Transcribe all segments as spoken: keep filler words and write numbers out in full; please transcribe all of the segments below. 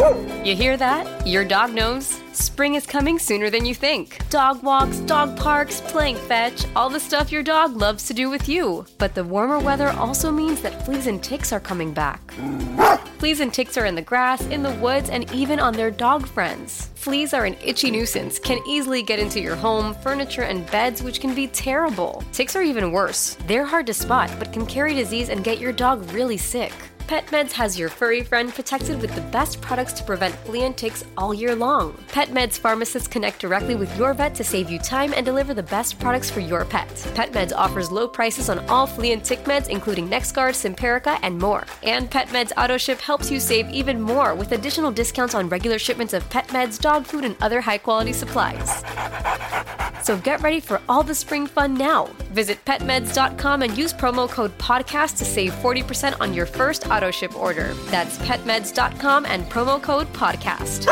You hear that? Your dog knows. Spring is coming sooner than you think. Dog walks, dog parks, playing fetch, all the stuff your dog loves to do with you. But the warmer weather also means that fleas and ticks are coming back. Fleas and ticks are in the grass, in the woods, and even on their dog friends. Fleas are an itchy nuisance, can easily get into your home, furniture, and beds, which can be terrible. Ticks are even worse. They're hard to spot, but can carry disease and get your dog really sick. PetMeds has your furry friend protected with the best products to prevent flea and ticks all year long. PetMeds pharmacists connect directly with your vet to save you time and deliver the best products for your pet. PetMeds offers low prices on all flea and tick meds, including NexGard, Simparica, and more. And PetMeds AutoShip helps you save even more with additional discounts on regular shipments of pet meds, dog food, and other high-quality supplies. So get ready for all the spring fun now. Visit pet meds dot com and use promo code podcast to save forty percent on your first auto ship order. That's pet meds dot com and promo code podcast.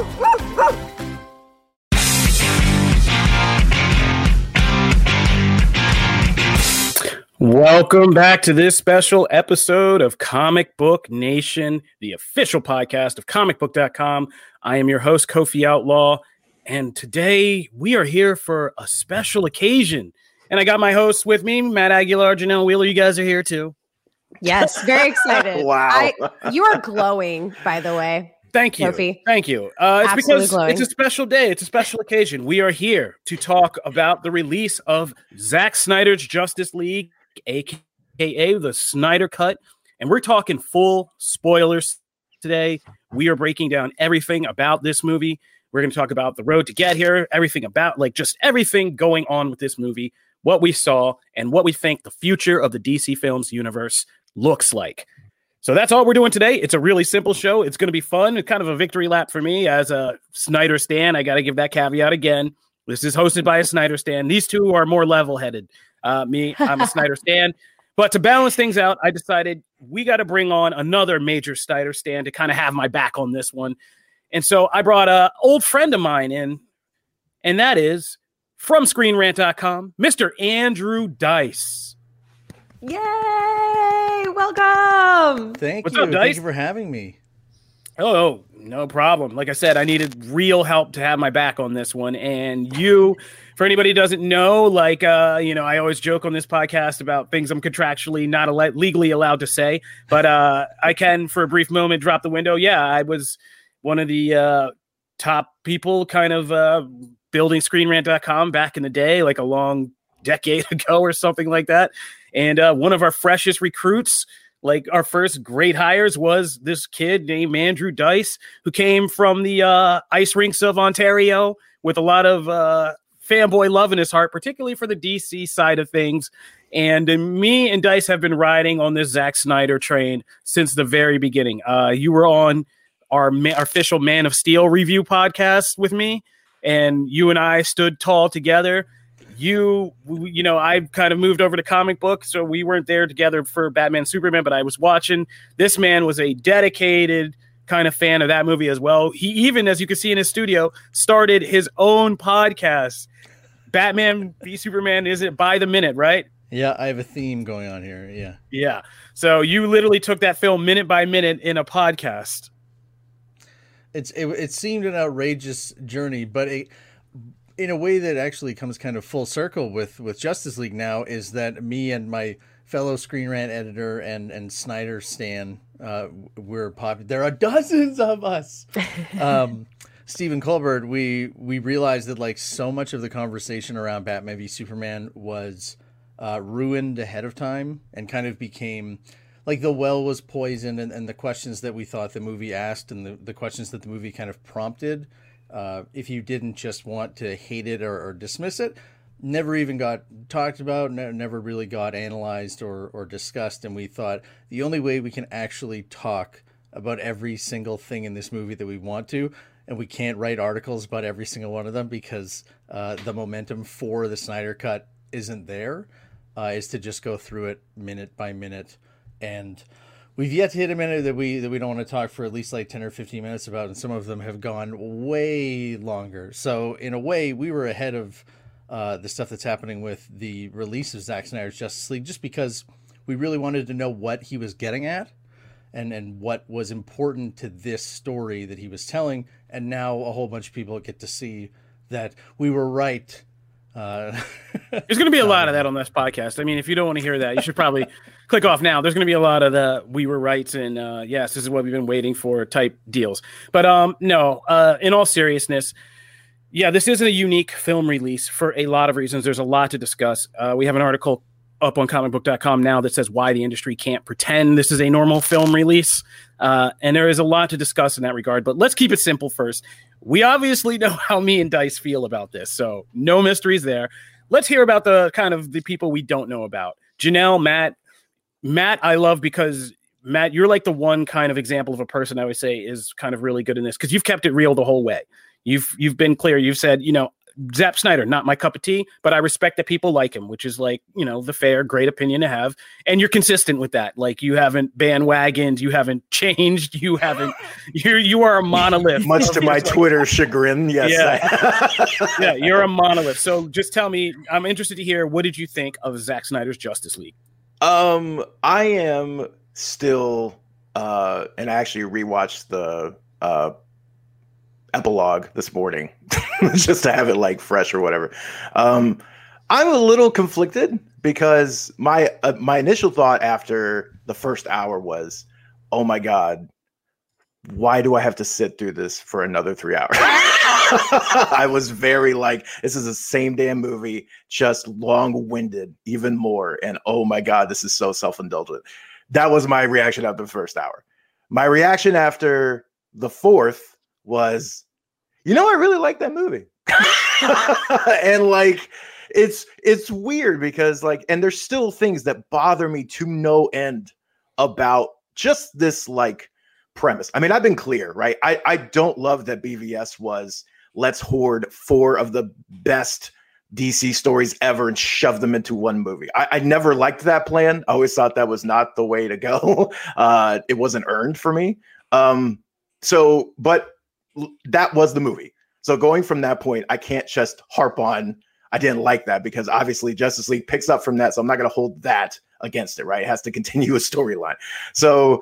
Welcome back to this special episode of Comic Book Nation, the official podcast of comic book dot com. I am your host, Kofi Outlaw, and today we are here for a special occasion. And I got my hosts with me, Matt Aguilar, Janelle Wheeler. You guys are here too. Yes, very excited. Wow. I, you are glowing, by the way. Thank you. Sophie. Thank you. Uh, it's Absolutely because glowing. it's a special day. It's a special occasion. We are here to talk about the release of Zack Snyder's Justice League, a k a the Snyder Cut. And we're talking full spoilers today. We are breaking down everything about this movie. We're going to talk about the road to get here, everything about, like, just everything going on with this movie, what we saw, and what we think the future of the D C Films universe looks like. So that's all we're doing today. It's a really simple show. It's going to be fun. It's kind of a victory lap for me as a Snyder stan. I got to give that caveat again. This is hosted by a Snyder stan. These two are more level-headed. Uh, me, I'm a Snyder stan. But to balance things out, I decided we got to bring on another major Snyder stan to kind of have my back on this one. And so I brought an old friend of mine in, and that is from Screen Rant dot com, Mister Andrew Dice. Yay! Welcome. Thank What's you. up, Dice? Thank you for having me. Oh, no problem. Like I said, I needed real help to have my back on this one. And you, for anybody who doesn't know, like, uh, you know, I always joke on this podcast about things I'm contractually not al- legally allowed to say. But uh, I can, for a brief moment, drop the window. Yeah, I was one of the uh, top people kind of uh, building Screen Rant dot com back in the day, like a long decade ago or something like that. And uh, one of our freshest recruits, like our first great hires, was this kid named Andrew Dice, who came from the uh, ice rinks of Ontario with a lot of uh, fanboy love in his heart, particularly for the D C side of things. And uh, me and Dice have been riding on this Zack Snyder train since the very beginning. Uh, you were on our, ma- our official Man of Steel review podcast with me, and you and I stood tall together. You, you know, I kind of moved over to comic book, so we weren't there together for Batman Superman, but I was watching. This man was a dedicated kind of fan of that movie as well. He even, as you can see in his studio, started his own podcast. Batman v Superman, is it by the minute, right? Yeah, I have a theme going on here. Yeah. Yeah. So you literally took that film minute by minute in a podcast. It's it, it seemed an outrageous journey, but it, in a way that actually comes kind of full circle with, with Justice League now, is that me and my fellow Screen Rant editor and, and Snyder stan, uh, we're popular. There are dozens of us. um, Stephen Colbert, we, we realized that, like, so much of the conversation around Batman v Superman was uh, ruined ahead of time and kind of became, like, the well was poisoned, and, and the questions that we thought the movie asked and the, the questions that the movie kind of prompted, Uh, if you didn't just want to hate it or, or dismiss it, never even got talked about, ne- never really got analyzed or, or discussed. And we thought the only way we can actually talk about every single thing in this movie that we want to, and we can't write articles about every single one of them because uh, the momentum for the Snyder Cut isn't there, uh, is to just go through it minute by minute. And we've yet to hit a minute that we that we don't want to talk for at least like ten or fifteen minutes about, and some of them have gone way longer. So in a way, we were ahead of uh, the stuff that's happening with the release of Zack Snyder's Justice League, just because we really wanted to know what he was getting at. and and what was important to this story that he was telling. And now a whole bunch of people get to see that we were right. Uh, There's going to be a lot of that on this podcast. I mean, if you don't want to hear that, you should probably click off now. There's going to be a lot of the we were right and uh, yes, this is what we've been waiting for type deals. But um, no, uh, in all seriousness, yeah, this isn't a unique film release for a lot of reasons. There's a lot to discuss. Uh, we have an article up on comic book dot com now that says why the industry can't pretend this is a normal film release. Uh, and there is a lot to discuss in that regard. But let's keep it simple first. We obviously know how me and Dice feel about this, so no mysteries there. Let's hear about the kind of the people we don't know about. Janelle, Matt. Matt, I love because, Matt, you're like the one kind of example of a person I would say is kind of really good in this because you've kept it real the whole way. You've you've been clear. You've said, you know, Zack Snyder, not my cup of tea, but I respect that people like him, which is like, you know, the fair, great opinion to have. And you're consistent with that. Like you haven't bandwagoned, you haven't changed, you haven't, you you are a monolith. Much to my Twitter chagrin, yes. Yeah. Yeah, you're a monolith. So just tell me, I'm interested to hear, what did you think of Zack Snyder's Justice League? Um, I am still, uh, and I actually rewatched the uh, epilogue this morning just to have it like fresh or whatever. Um, I'm a little conflicted because my uh, my initial thought after the first hour was, oh my God, why do I have to sit through this for another three hours? I was very like, this is the same damn movie, just long-winded even more. And oh my God, this is so self-indulgent. That was my reaction after the first hour. My reaction after the fourth was, you know, I really like that movie. And like, it's it's weird because like, and there's still things that bother me to no end about just this like premise. I mean, I've been clear, right? I, I don't love that B V S was let's hoard four of the best D C stories ever and shove them into one movie. I, I never liked that plan. I always thought that was not the way to go. Uh, it wasn't earned for me. Um, so, but that was the movie. So going from that point, I can't just harp on, I didn't like that because obviously Justice League picks up from that. So I'm not going to hold that against it, right? It has to continue a storyline. So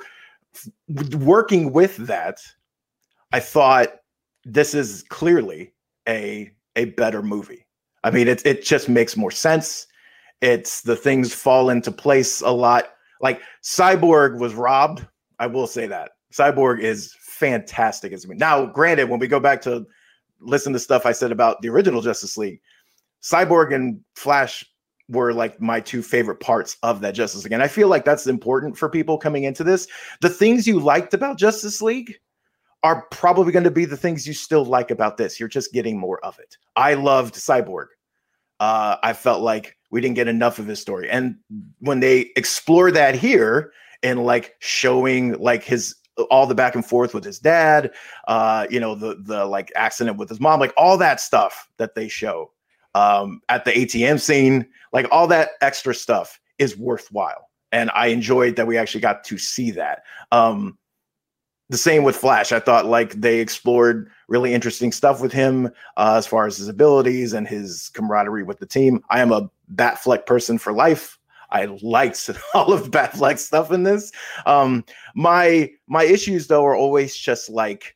f- working with that, I thought this is clearly a, a better movie. I mean, it, it just makes more sense. It's the things fall into place a lot. Like Cyborg was robbed. I will say that. Cyborg is fantastic as me. Now, granted, when we go back to listen to stuff I said about the original Justice League, Cyborg and Flash were like my two favorite parts of that Justice League. And I feel like that's important for people coming into this. The things you liked about Justice League are probably going to be the things you still like about this. You're just getting more of it. I loved Cyborg. Uh, I felt like we didn't get enough of his story. And when they explore that here and like showing like his all the back and forth with his dad, uh, you know, the the like accident with his mom, like all that stuff that they show um, at the A T M scene, like all that extra stuff is worthwhile. And I enjoyed that we actually got to see that. Um, the same with Flash. I thought like they explored really interesting stuff with him uh, as far as his abilities and his camaraderie with the team. I am a Batfleck person for life. I liked all of Batfleck's stuff in this. Um, my my issues, though, are always just like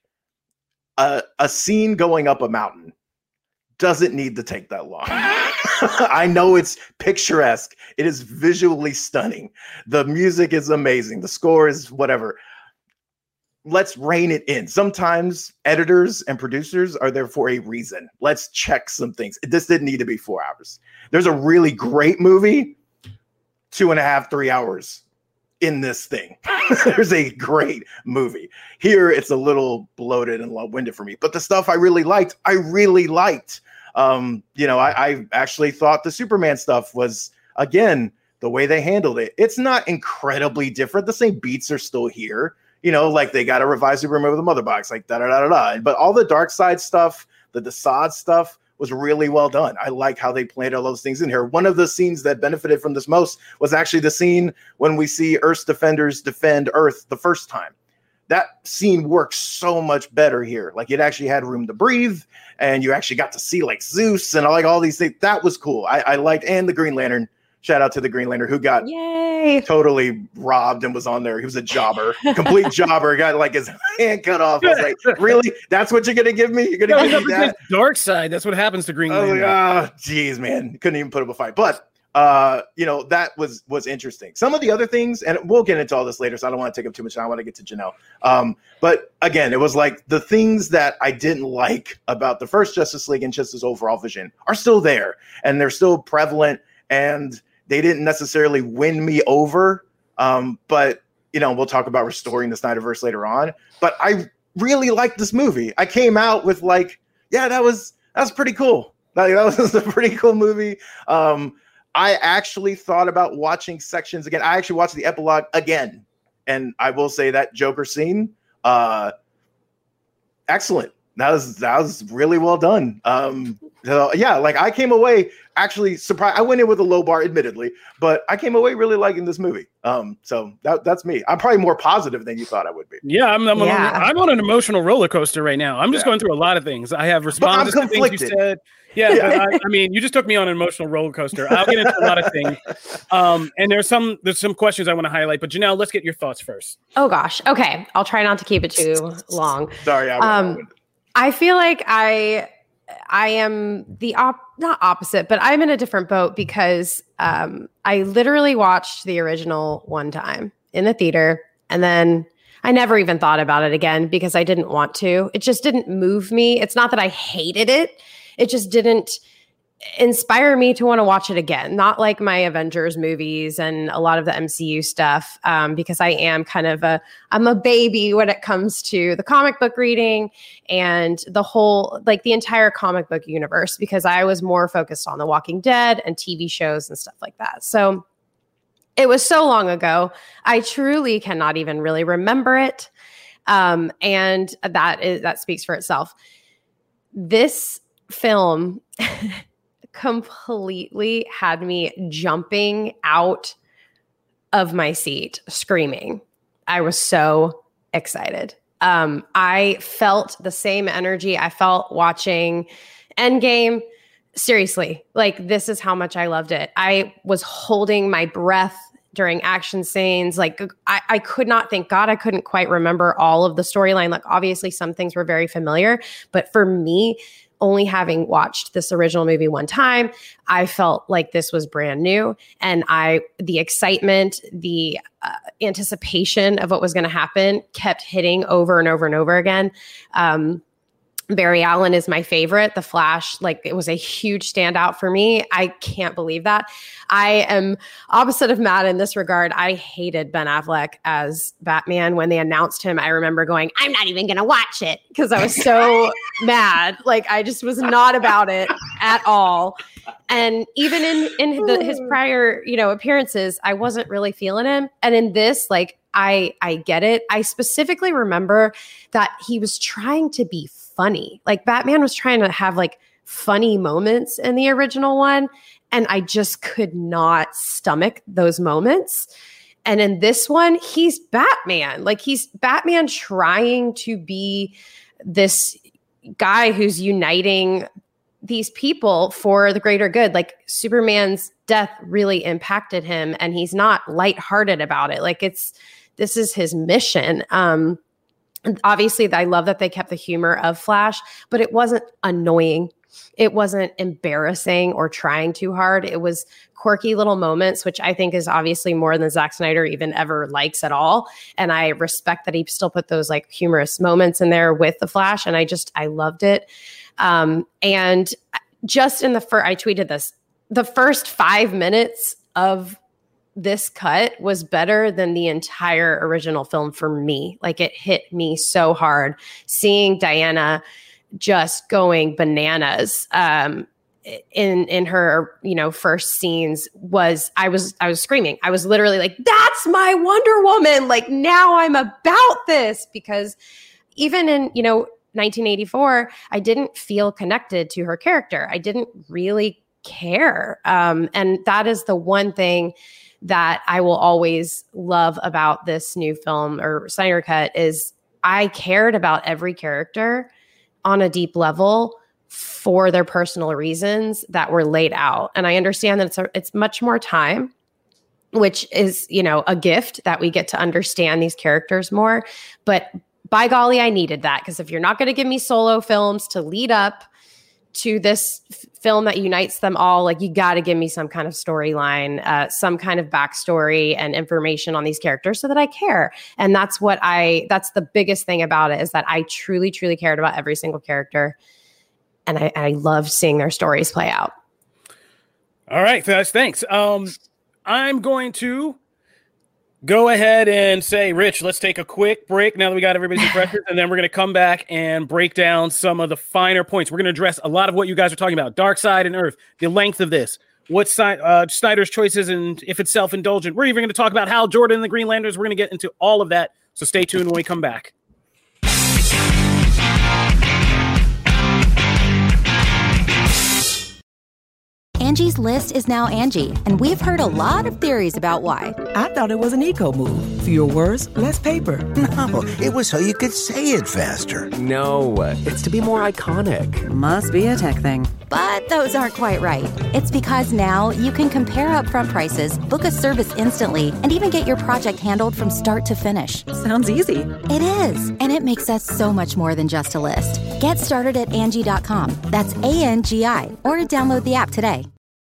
a, a scene going up a mountain doesn't need to take that long. I know it's picturesque. It is visually stunning. The music is amazing. The score is whatever. Let's rein it in. Sometimes editors and producers are there for a reason. Let's check some things. This didn't need to be four hours. There's a really great movie. Two and a half, three hours in this thing. There's a great movie. Here, it's a little bloated and long-winded for me. But the stuff I really liked, I really liked. Um, you know, I, I actually thought the Superman stuff was, again, the way they handled it. It's not incredibly different. The same beats are still here. You know, like they got to revise Superman with the mother box, like da-da-da-da-da. But all the dark side stuff, the Desaad stuff, was really well done. I like how they played all those things in here. One of the scenes that benefited from this most was actually the scene when we see Earth's defenders defend Earth the first time. That scene works so much better here. Like it actually had room to breathe, and you actually got to see like Zeus and like all these things. That was cool. I, I liked, and the Green Lantern Shout out to the Green Lantern who got Yay. totally robbed and was on there. He was a jobber, complete jobber. Got like his hand cut off. I was like, really? That's what you're gonna give me? You're gonna give me that? Dark side. That's what happens to Green Lantern. Oh, like, oh, geez, man, couldn't even put up a fight. But uh, you know, that was was interesting. Some of the other things, and we'll get into all this later, so I don't want to take up too much time. I want to get to Janelle. Um, but again, it was like the things that I didn't like about the first Justice League and just his overall vision are still there, and they're still prevalent, and they didn't necessarily win me over. Um, but you know, we'll talk about restoring the Snyderverse later on. But I really liked this movie. I came out with like, yeah, that was that was pretty cool. Like, that was a pretty cool movie. Um, I actually thought about watching sections again. I actually watched the epilogue again, and I will say that Joker scene, uh, excellent. That was that was really well done. Um, so yeah, like I came away actually surprised. I went in with a low bar, admittedly, but I came away really liking this movie. Um, so that, that's me. I'm probably more positive than you thought I would be. Yeah, I'm I'm, Yeah. On, I'm on an emotional roller coaster right now. I'm just Yeah. going through a lot of things. I have responses to things you conflicted. said. Yeah, Yeah. but I, I mean, you just took me on an emotional roller coaster. I'll get into a lot of things. Um, and there's some there's some questions I want to highlight. But Janelle, let's get your thoughts first. Oh gosh. Okay. I'll try not to keep it too long. Sorry, I Um, I feel like I I am the op not opposite, but I'm in a different boat because um, I literally watched the original one time in the theater, and then I never even thought about it again because I didn't want to. It just didn't move me. It's not that I hated it. It just didn't inspire me to want to watch it again. Not like my Avengers movies and a lot of the M C U stuff, um, because I am kind of a, I'm a baby when it comes to the comic book reading and the whole, like the entire comic book universe, because I was more focused on The Walking Dead and T V shows and stuff like that. So it was so long ago. I truly cannot even really remember it. Um, and that is, that speaks for itself. This film completely had me jumping out of my seat, screaming. I was so excited. Um, I felt the same energy I felt watching Endgame. Seriously, like this is how much I loved it. I was holding my breath during action scenes. Like I, I could not thank God I couldn't quite remember all of the storyline. Like obviously some things were very familiar, but for me, only having watched this original movie one time, I felt like this was brand new. And I, the excitement, the uh, anticipation of what was going to happen kept hitting over and over and over again. Um, Barry Allen is my favorite. The Flash, like it was a huge standout for me. I can't believe that. I am opposite of Matt in this regard. I hated Ben Affleck as Batman. When they announced him, I remember going, I'm not even going to watch it because I was so mad. Like I just was not about it at all. And even in, in the, his prior, you know, appearances, I wasn't really feeling him. And in this, like, I, I get it. I specifically remember that he was trying to be funny. Like Batman was trying to have like funny moments in the original one. And I just could not stomach those moments. And in this one, he's Batman. Like he's Batman trying to be this guy who's uniting these people for the greater good. Like Superman's death really impacted him and he's not lighthearted about it. Like it's, this is his mission. Um, obviously I love that they kept the humor of Flash, but it wasn't annoying. It wasn't embarrassing or trying too hard. It was quirky little moments, which I think is obviously more than Zack Snyder even ever likes at all. And I respect that he still put those like humorous moments in there with the Flash. And I just, I loved it. Um, and just in the first, I tweeted this, the first five minutes of this cut was better than the entire original film for me. Like it hit me so hard seeing Diana just going bananas um, in in her, you know, first scenes was I was I was screaming. I was literally like, that's my Wonder Woman. Like now I'm about this, because even in, you know, nineteen eighty-four, I didn't feel connected to her character. I didn't really care. Um, and that is the one thing that I will always love about this new film or Snyder Cut is I cared about every character on a deep level, for their personal reasons that were laid out. And I understand that it's a, it's much more time, which is, you know, a gift that we get to understand these characters more. But by golly, I needed that, because if you're not going to give me solo films to lead up to this f- film that unites them all, like, you got to give me some kind of storyline, uh, some kind of backstory and information on these characters so that I care. And that's what I, that's the biggest thing about it, is that I truly, truly cared about every single character. And I, I love seeing their stories play out. All right, guys, thanks. Um, I'm going to go ahead and say, Rich, let's take a quick break now that we got everybody's impressions, and then we're going to come back and break down some of the finer points. We're going to address a lot of what you guys are talking about: Dark Side and Earth, the length of this, what side, uh, Snyder's choices, and if it's self-indulgent. We're even going to talk about Hal Jordan and the Green Lanterns. We're going to get into all of that, so stay tuned when we come back. Angie's List is now Angie, and we've heard a lot of theories about why. I thought it was an eco move. Fewer words, less paper. No, it was so you could say it faster. No, it's to be more iconic. Must be a tech thing. But those aren't quite right. It's because now you can compare upfront prices, book a service instantly, and even get your project handled from start to finish. Sounds easy. It is, and it makes us so much more than just a list. Get started at Angie dot com. That's A N G I, or download the app today.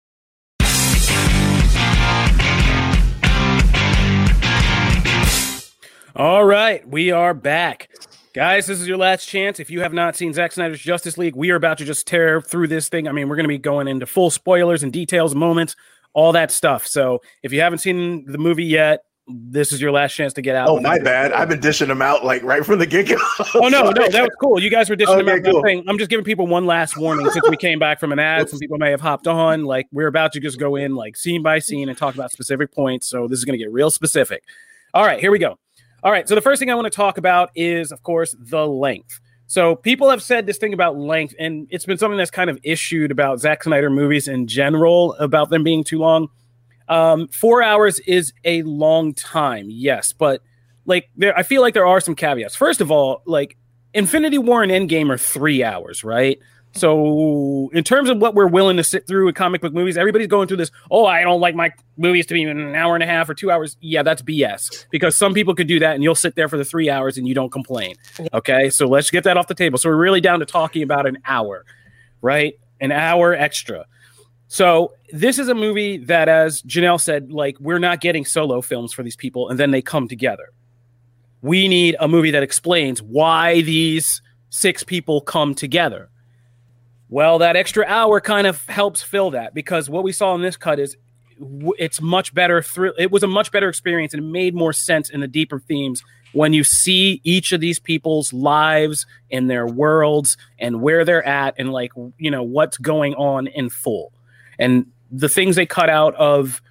All right, we are back. Guys, this is your last chance. If you have not seen Zack Snyder's Justice League, we are about to just tear through this thing. I mean, we're going to be going into full spoilers and details, moments, all that stuff. So if you haven't seen the movie yet, this is your last chance to get out. Oh, my bad. I've been dishing them out like right from the get-go. Oh, no, no, that was cool. You guys were dishing Okay, them out. cool. Thing. I'm just giving people one last warning since we came back from an ad. Some people may have hopped on. Like, we're about to just go in like scene by scene and talk about specific points. So this is going to get real specific. All right, here we go. All right, so the first thing I want to talk about is, of course, the length. So people have said this thing about length, and it's been something that's kind of issued about Zack Snyder movies in general, about them being too long. Um, four hours is a long time, yes, but like there, I feel like there are some caveats. First of all, like Infinity War and Endgame are three hours, right? So in terms of what we're willing to sit through in comic book movies, everybody's going through this, oh, I don't like my movies to be an hour and a half or two hours. Yeah, that's B S, because some people could do that and you'll sit there for the three hours and you don't complain. Okay, so let's get that off the table. So we're really down to talking about an hour, right? An hour extra. So this is a movie that, as Janelle said, like, we're not getting solo films for these people and then they come together. We need a movie that explains why these six people come together. Well, that extra hour kind of helps fill that, because what we saw in this cut is it's much better. Through, it was a much better experience, and it made more sense in the deeper themes when you see each of these people's lives and their worlds and where they're at and, like, you know, what's going on in full. And the things they cut out of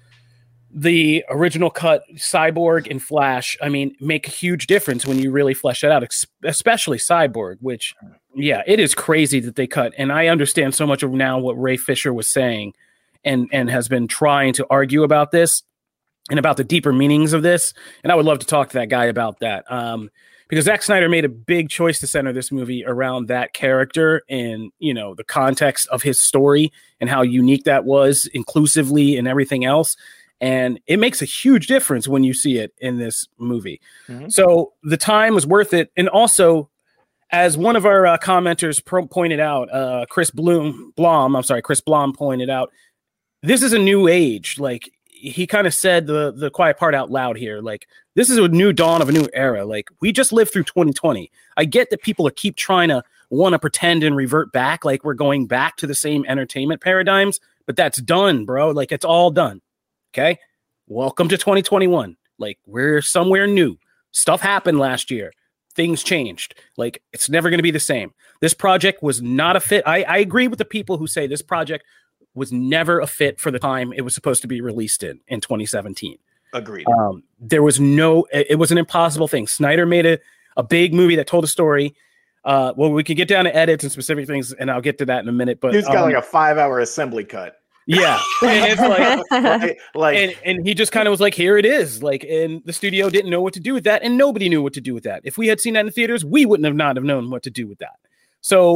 the original cut, Cyborg and Flash, I mean, make a huge difference when you really flesh it out, especially Cyborg, which, yeah, it is crazy that they cut. And I understand so much of now what Ray Fisher was saying and, and has been trying to argue about this and about the deeper meanings of this. And I would love to talk to that guy about that. Um, because Zack Snyder made a big choice to center this movie around that character and, you know, the context of his story and how unique that was inclusively and everything else. And it makes a huge difference when you see it in this movie. Mm-hmm. So the time was worth it. And also, as one of our uh, commenters pro- pointed out, uh, Chris Bloom, Blom, I'm sorry, Chris Blom pointed out, this is a new age. Like, he kind of said the, the quiet part out loud here. Like, this is a new dawn of a new era. Like, we just lived through twenty twenty. I get that people are keep trying to want to pretend and revert back like we're going back to the same entertainment paradigms, but that's done, bro. Like, it's all done. Okay, welcome to twenty twenty-one. Like, we're somewhere new. Stuff happened last year. Things changed. Like, it's never going to be the same. This project was not a fit. I, I agree with the people who say this project was never a fit for the time it was supposed to be released in, in twenty seventeen. Agreed. Um, there was no, it, it was an impossible thing. Snyder made a, a big movie that told a story. Uh, well, we could get down to edits and specific things, and I'll get to that in a minute. But he's got um, like a five-hour assembly cut. Yeah, and it's like, like, like and, and he just kind of was like, here it is. Like, and the studio didn't know what to do with that, and nobody knew what to do with that. If we had seen that in the theaters, we wouldn't have not have known what to do with that. So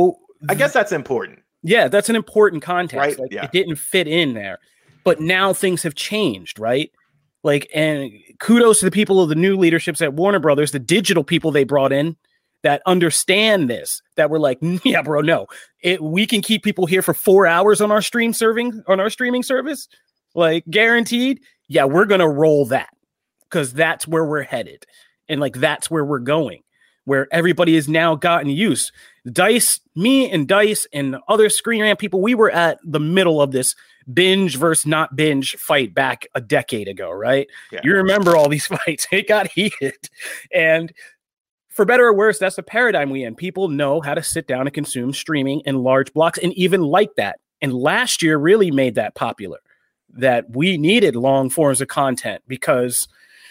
I guess that's important. Yeah, that's an important context. Right? Like, Yeah. It didn't fit in there. But now things have changed, right? Like, and kudos to the people of the new leaderships at Warner Brothers, the digital people they brought in that understand this, that were like, yeah, bro, no, it, we can keep people here for four hours on our stream serving on our streaming service, like guaranteed. Yeah, we're going to roll that because that's where we're headed. And like, that's where we're going, where everybody has now gotten used. Dice, me and Dice and other Screen Rant people, we were at the middle of this binge versus not binge fight back a decade ago, right? Yeah. You remember all these fights. It got heated. And for better or worse, that's the paradigm we in. People know how to sit down and consume streaming in large blocks and even like that. And last year really made that popular, that we needed long forms of content because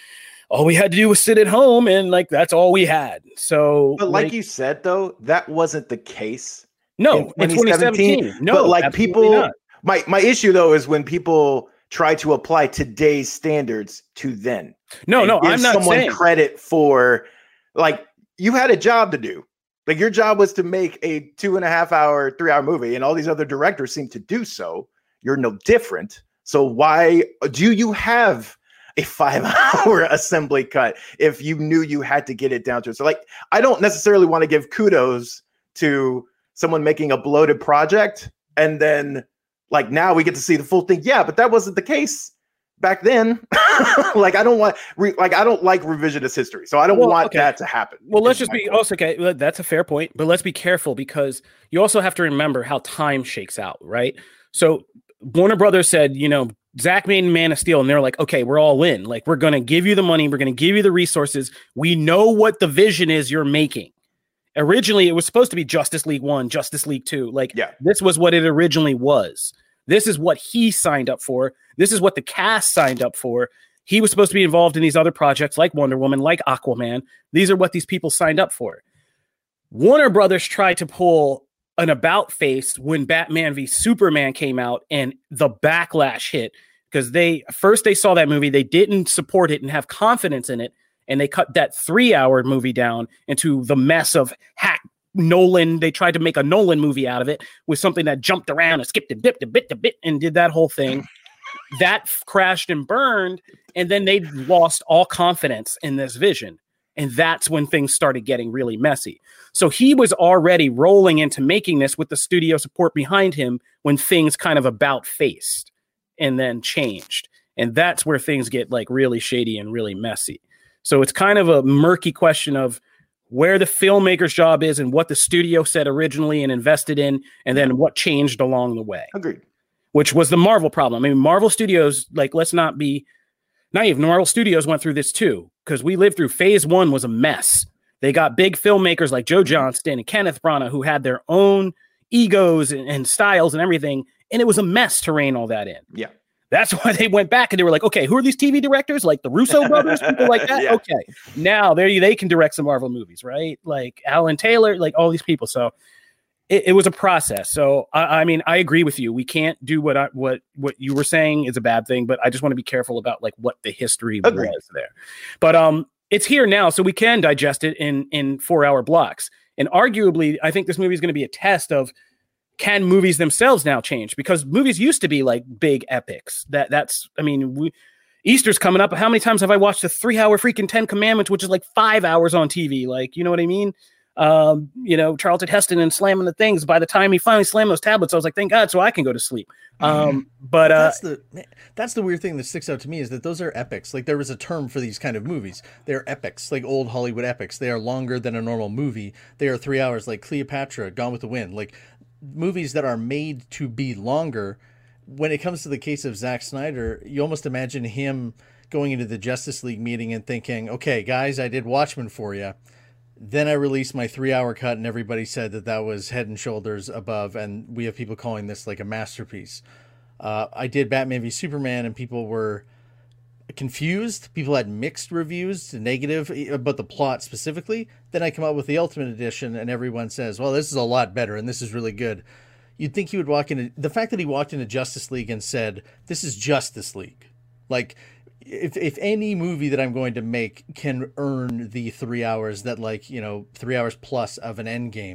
all we had to do was sit at home and like that's all we had. So, but like, like you said, though, that wasn't the case. No, in twenty seventeen. No, but like people, not. my my issue though is when people try to apply today's standards to then. No, no, I'm not someone saying credit for like you had a job to do. Like your job was to make a two and a half hour, three hour movie, and all these other directors seem to do so. You're no different. So why do you have a five hour assembly cut if you knew you had to get it down to it? So like, I don't necessarily want to give kudos to someone making a bloated project and then like now we get to see the full thing. Yeah, but that wasn't the case back then. Like I don't want re, like I don't like revisionist history, so I don't well, want okay. that to happen. Well, let's just be point. also okay. That's a fair point, but let's be careful because you also have to remember how time shakes out, right? So Warner Brothers said, you know, Zack made Man of Steel, and they're like, okay, we're all in. Like we're going to give you the money, we're going to give you the resources. We know what the vision is you're making. Originally, it was supposed to be Justice League One, Justice League Two. Like yeah. This was what it originally was. This is what he signed up for. This is what the cast signed up for. He was supposed to be involved in these other projects like Wonder Woman, like Aquaman. These are what these people signed up for. Warner Brothers tried to pull an about face when Batman v Superman came out and the backlash hit because they first they saw that movie. They didn't support it and have confidence in it. And they cut that three hour movie down into the mess of hack Nolan. They tried to make a Nolan movie out of it with something that jumped around and skipped and dipped a bit to bit and did that whole thing. That f- crashed and burned. And then they lost all confidence in this vision. And that's when things started getting really messy. So he was already rolling into making this with the studio support behind him when things kind of about faced and then changed. And that's where things get like really shady and really messy. So it's kind of a murky question of where the filmmaker's job is and what the studio said originally and invested in, and then what changed along the way. Agreed. Which was the Marvel problem. I mean, Marvel Studios, like, let's not be naive. Marvel Studios went through this too, because we lived through phase one was a mess. They got big filmmakers like Joe Johnston and Kenneth Branagh who had their own egos and, and styles and everything, and it was a mess to rein all that in. Yeah. That's why they went back and they were like, okay, who are these T V directors? Like the Russo brothers, people like that? Yeah. Okay. Now they they can direct some Marvel movies, right? Like Alan Taylor, like all these people. So it, it was a process. So, I, I mean, I agree with you. We can't do what I, what what you were saying is a bad thing, but I just want to be careful about like what the history Agreed. was there. But um, it's here now, so we can digest it in in four hour blocks. And arguably, I think this movie is going to be a test of, can movies themselves now change? Because movies used to be like big epics. That that's, I mean, we, Easter's coming up. How many times have I watched the three hour freaking Ten Commandments, which is like five hours on T V? Like, you know what I mean? Um, you know, Charlton Heston and slamming the things. By the time he finally slammed those tablets, I was like, thank God, so I can go to sleep. Um, but uh, that's the that's the weird thing that sticks out to me is that those are epics. Like there was a term for these kind of movies. They're epics, like old Hollywood epics. They are longer than a normal movie. They are three hours, like Cleopatra, Gone with the Wind. Like movies that are made to be longer. When it comes to the case of Zack Snyder, you almost imagine him going into the Justice League meeting and thinking, okay, guys, I did Watchmen for you. Then I released my three hour cut and everybody said that that was head and shoulders above. And we have people calling this like a masterpiece. Uh, I did Batman v Superman and people were confused. People had mixed reviews, negative about the plot specifically. Then I come out with the Ultimate Edition and everyone says, well, this is a lot better and this is really good. You'd think he would walk into the fact that he walked into Justice League and said, this is Justice League. Like if, if any movie that I'm going to make can earn the three hours that like, you know, three hours plus of an Endgame,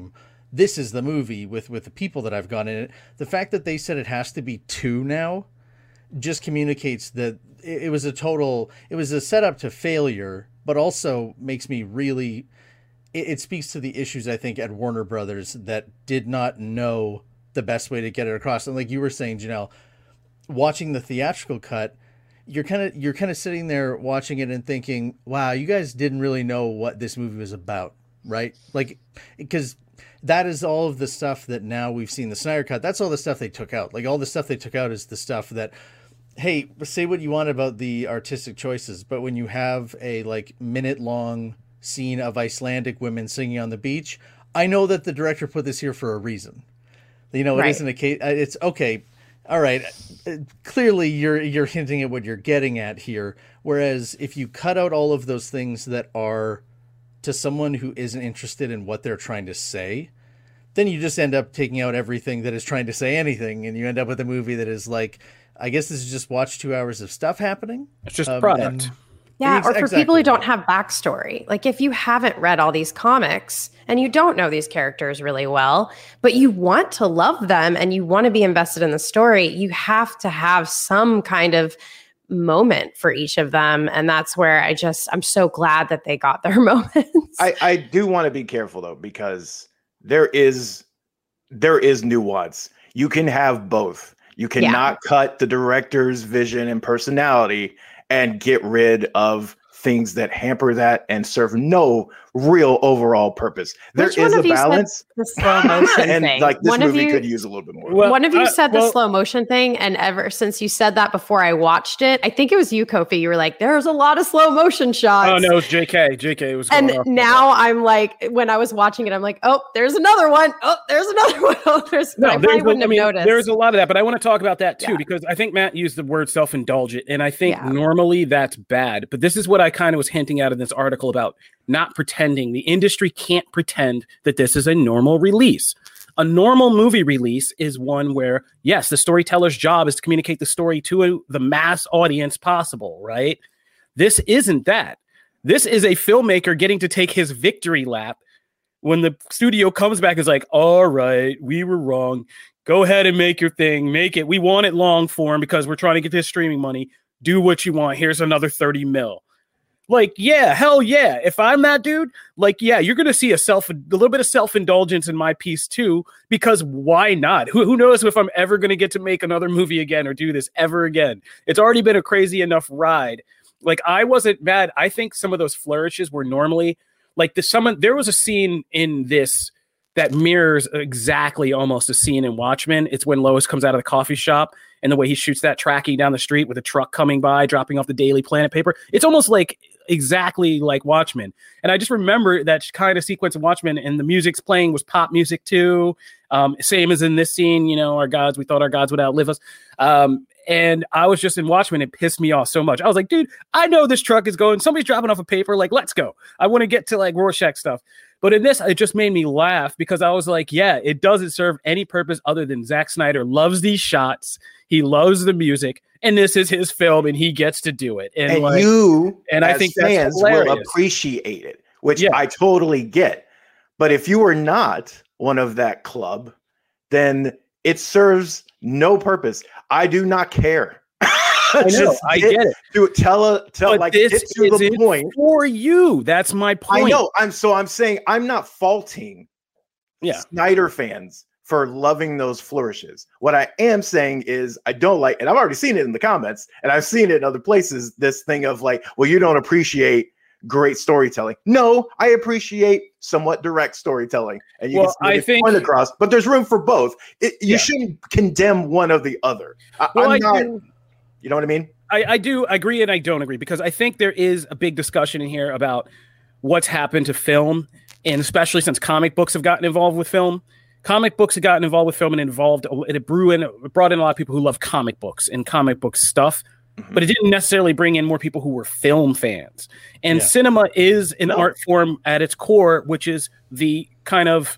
this is the movie with, with the people that I've gone in it. The fact that they said it has to be two now just communicates that it, it was a total, it was a setup to failure, but also makes me really, it, it speaks to the issues, I think, at Warner Brothers that did not know the best way to get it across. And like you were saying, Janelle, watching the theatrical cut, you're kind of you're kind of sitting there watching it and thinking, wow, you guys didn't really know what this movie was about, right? Like, because that is all of the stuff that now we've seen the Snyder Cut. That's all the stuff they took out. Like, all the stuff they took out is the stuff that, hey, say what you want about the artistic choices, but when you have a like minute long scene of Icelandic women singing on the beach, I know that the director put this here for a reason. You know, it Right. isn't a case. It's okay. All right. Clearly, you're you're hinting at what you're getting at here. Whereas if you cut out all of those things that are to someone who isn't interested in what they're trying to say, then you just end up taking out everything that is trying to say anything, and you end up with a movie that is like, I guess this is just watch two hours of stuff happening. It's just Um, product. and- Yeah, Ex- or for exactly. people who don't have backstory. Like if you haven't read all these comics and you don't know these characters really well, but you want to love them and you want to be invested in the story, you have to have some kind of moment for each of them. And that's where I just, I'm so glad that they got their moments. I, I do want to be careful though, because there is there is nuance. You can have both. You cannot cut the director's vision and personality and get rid of things that hamper that and serve no real overall purpose. There Which is one a of you said balance, the slow motion and thing? like this One of movie you- could use a little bit more. Well, One of you uh, said the well- slow motion thing, and ever since you said that before I watched it, I think it was you, Kofi. You were like, "There's a lot of slow motion shots." Oh no, it was J K. J K was going And off. now I'm like, when I was watching it, I'm like, "Oh, there's another one. Oh, there's another one. Oh, there's." No, I probably there's a- wouldn't I have mean, noticed. there's a lot of that, but I want to talk about that too, Yeah. because I think Matt used the word self-indulgent, and I think Yeah. normally that's bad. But this is what I kind of was hinting at in this article about not pretending. The industry can't pretend that this is a normal release. A normal movie release is one where, yes, the storyteller's job is to communicate the story to a, the mass audience possible, right? This isn't that. This is a filmmaker getting to take his victory lap when the studio comes back and is like, all right, we were wrong. Go ahead and make your thing. Make it. We want it long form because we're trying to get this streaming money. Do what you want. Here's another thirty mil. Like, yeah, hell yeah. If I'm that dude, like, yeah, you're going to see a self, a little bit of self-indulgence in my piece too, because why not? Who, who knows if I'm ever going to get to make another movie again or do this ever again? It's already been a crazy enough ride. Like, I wasn't mad. I think some of those flourishes were normally like the someone, there was a scene in this that mirrors exactly almost a scene in Watchmen. It's when Lois comes out of the coffee shop and the way he shoots that tracking down the street with a truck coming by, dropping off the Daily Planet paper. It's almost like exactly like Watchmen. And I just remember that kind of sequence of Watchmen, and the music's playing was pop music too. Um, same as in this scene, you know, our gods, we thought our gods would outlive us. Um, and I was just in Watchmen. It pissed me off so much. I was like, dude, I know this truck is going, somebody's dropping off a paper. Like, let's go. I want to get to like Rorschach stuff. But in this, it just made me laugh because I was like, yeah, it doesn't serve any purpose other than Zack Snyder loves these shots. He loves the music, and this is his film, and he gets to do it. And, And like, you, and I as think that's fans, will hilarious. appreciate it, which Yeah. I totally get. But if you are not one of that club, then it serves no purpose. I do not care. I know, Just I get it. To tell a tell But like this get to the isn't point. for you. That's my point. I know. I'm so I'm saying I'm not faulting Yeah. Snyder fans for loving those flourishes. What I am saying is I don't like, and I've already seen it in the comments, and I've seen it in other places, this thing of like, well, you don't appreciate great storytelling. No, I appreciate somewhat direct storytelling, and you Well, can see I the think- point across, but there's room for both. It, you Yeah. shouldn't condemn one of the other. I, Well, I'm I not, do- you know what I mean? I, I do agree and I don't agree, because I think there is a big discussion in here about what's happened to film, and especially since comic books have gotten involved with film. Comic books have gotten involved with film and involved it brew in it brought in a lot of people who love comic books and comic book stuff, Mm-hmm. but it didn't necessarily bring in more people who were film fans. And Yeah. cinema is an No. art form at its core, which is the kind of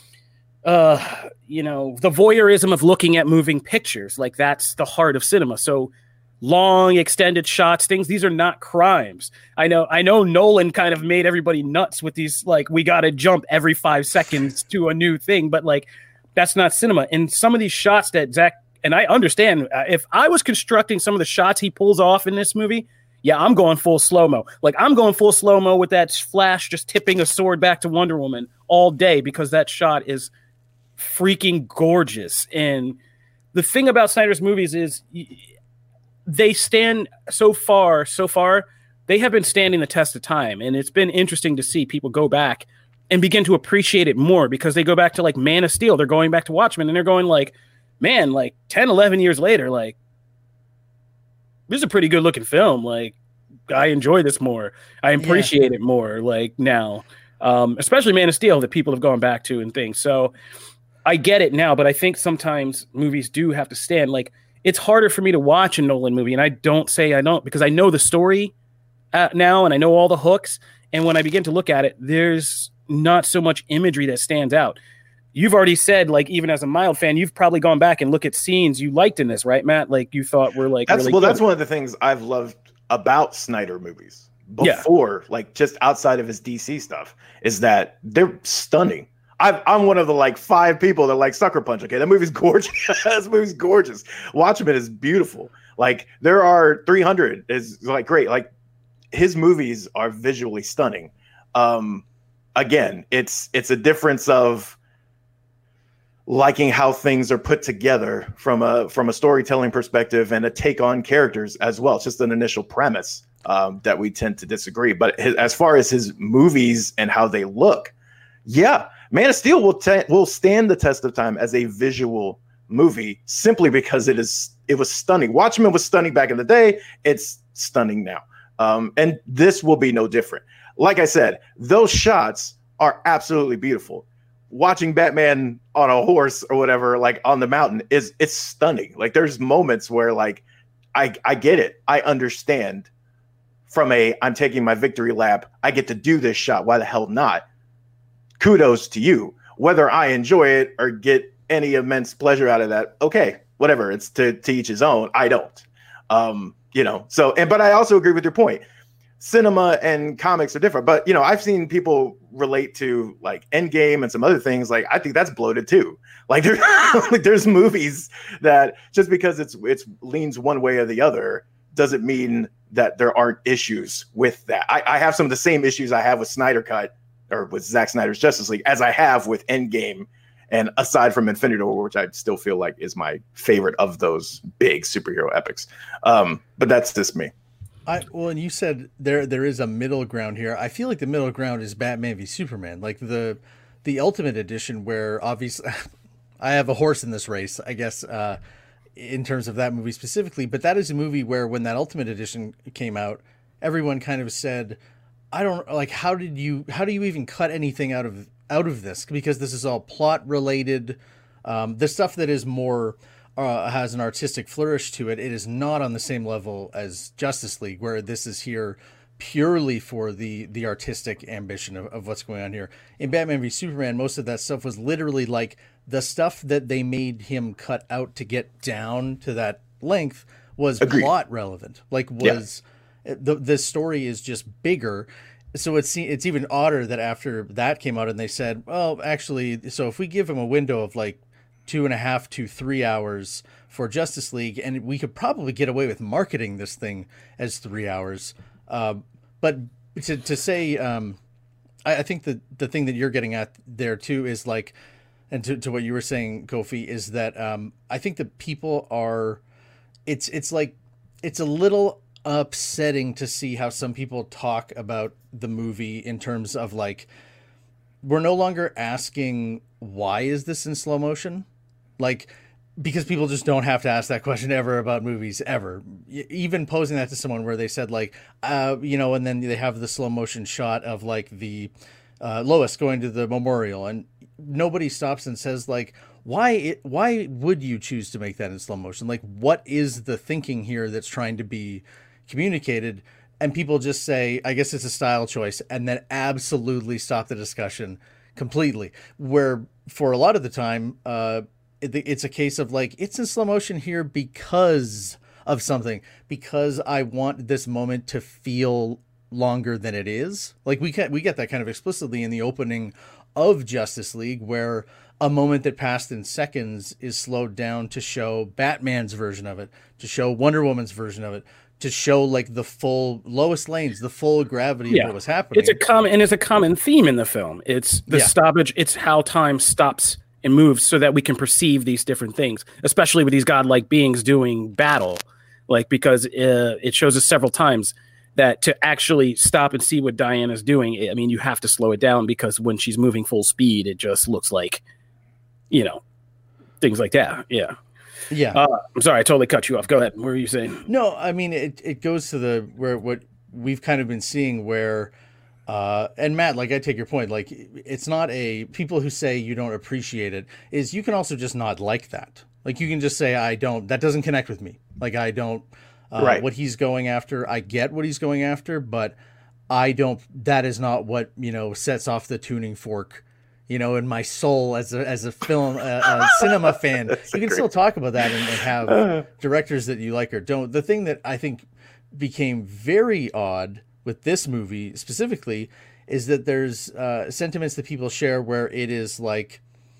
uh you know the voyeurism of looking at moving pictures. Like, that's the heart of cinema. So long extended shots, things. These are not crimes. I know, I know Nolan kind of made everybody nuts with these, like, we got to jump every five seconds to a new thing, but like, that's not cinema. And some of these shots that Zach, and I understand, uh, if I was constructing some of the shots he pulls off in this movie, yeah, I'm going full slow-mo. Like, I'm going full slow-mo with that Flash just tipping a sword back to Wonder Woman all day, because that shot is freaking gorgeous. And the thing about Snyder's movies is they stand so far, so far, they have been standing the test of time. And it's been interesting to see people go back and begin to appreciate it more, because they go back to like Man of Steel. They're going back to Watchmen, and they're going like, man, like ten, eleven years later, like, this is a pretty good looking film. Like, I enjoy this more. I appreciate yeah. it more like now, um, especially Man of Steel that people have gone back to and things. So I get it now, but I think sometimes movies do have to stand. Like, it's harder for me to watch a Nolan movie, and I don't say I don't, because I know the story uh, now, and I know all the hooks. And when I begin to look at it, there's not so much imagery that stands out. You've already said, like, even as a mild fan, you've probably gone back and look at scenes you liked in this, right, Matt? Like, you thought were like, that's, really well, good. That's one of the things I've loved about Snyder movies before, yeah. like just outside of his D C stuff, is that they're stunning. I've, I'm one of the like five people that like Sucker Punch. Okay, that movie's gorgeous. That movie's gorgeous. Watchmen is beautiful. Like, there are three hundred is like great. Like, his movies are visually stunning. Um, again, it's it's a difference of liking how things are put together from a from a storytelling perspective and a take on characters as well. It's just an initial premise um, that we tend to disagree. But his, as far as his movies and how they look, yeah, Man of Steel will te- will stand the test of time as a visual movie, simply because it is it was stunning. Watchmen was stunning back in the day. It's stunning now, um, and this will be no different. Like I said, those shots are absolutely beautiful. Watching Batman on a horse or whatever, like on the mountain, is it's stunning. Like, there's moments where like I I get it. I understand from a I'm taking my victory lap. I get to do this shot. Why the hell not? Kudos to you. Whether I enjoy it or get any immense pleasure out of that, okay, whatever. It's to, to each his own. I don't. Um, you know, so and but I also agree with your point. Cinema and comics are different, but you know, I've seen people relate to like Endgame and some other things. Like, I think that's bloated too. Like, there's like there's movies that just because it's it's leans one way or the other doesn't mean that there aren't issues with that. I, I have some of the same issues I have with Snyder Cut or with Zack Snyder's Justice League as I have with Endgame, and aside from Infinity War, which I still feel like is my favorite of those big superhero epics. Um, but that's just me. I, well, and you said there there is a middle ground here. I feel like the middle ground is Batman v Superman, like the the Ultimate Edition, where obviously I have a horse in this race, I guess, uh, in terms of that movie specifically. But that is a movie where when that Ultimate Edition came out, everyone kind of said, "I don't like how did you how do you even cut anything out of out of this, because this is all plot related, um, the stuff that is more." Uh, has an artistic flourish to it. It is not on the same level as Justice League, where this is here purely for the the artistic ambition of, of what's going on here. In Batman v Superman, most of that stuff was literally like the stuff that they made him cut out to get down to that length was Agreed. plot relevant. Like was yeah. the the story is just bigger. So it's it's even odder that after that came out and they said, well, actually, so if we give him a window of like two and a half to three hours for Justice League, and we could probably get away with marketing this thing as three hours. Uh, but to to say, um, I, I think the the thing that you're getting at there too is like, and to, to what you were saying, Kofi, is that um, I think that people are, it's it's like, it's a little upsetting to see how some people talk about the movie in terms of like, we're no longer asking, why is this in slow motion? Like, because people just don't have to ask that question ever about movies ever. Even posing that to someone where they said like, uh, you know, and then they have the slow motion shot of like the uh, Lois going to the memorial, and nobody stops and says like, why it, why would you choose to make that in slow motion? Like, what is the thinking here that's trying to be communicated? And people just say, I guess it's a style choice, and then absolutely stop the discussion completely. Where for a lot of the time, uh, it, it's a case of like, it's in slow motion here because of something because I want this moment to feel longer than it is. Like we get we get that kind of explicitly in the opening of Justice League, where a moment that passed in seconds is slowed down to show Batman's version of it, to show Wonder Woman's version of it, to show like the full Lois Lane's, the full gravity Yeah. of what was happening. It's a common and it's a common theme in the film. It's the Yeah. stoppage. It's how time stops and moves so that we can perceive these different things, especially with these godlike beings doing battle. Like, because uh, it shows us several times that to actually stop and see what Diana's doing, I mean, you have to slow it down because when she's moving full speed, it just looks like, you know, things like that. Yeah. Yeah. Uh, I'm sorry, I totally cut you off. Go ahead. What were you saying? No, I mean, it, it goes to the where what we've kind of been seeing where, uh, and Matt, like I take your point, like it's not a people who say you don't appreciate it is you can also just not like that. Like you can just say, I don't, that doesn't connect with me. Like I don't, uh, Right. what he's going after. I get what he's going after, but I don't, that is not what, you know, sets off the tuning fork, you know, in my soul as a, as a film, uh, a cinema fan. You can great- still talk about that and, and have directors that you like or don't. The thing that I think became very odd with this movie specifically is that there's uh, sentiments that people share where it is like,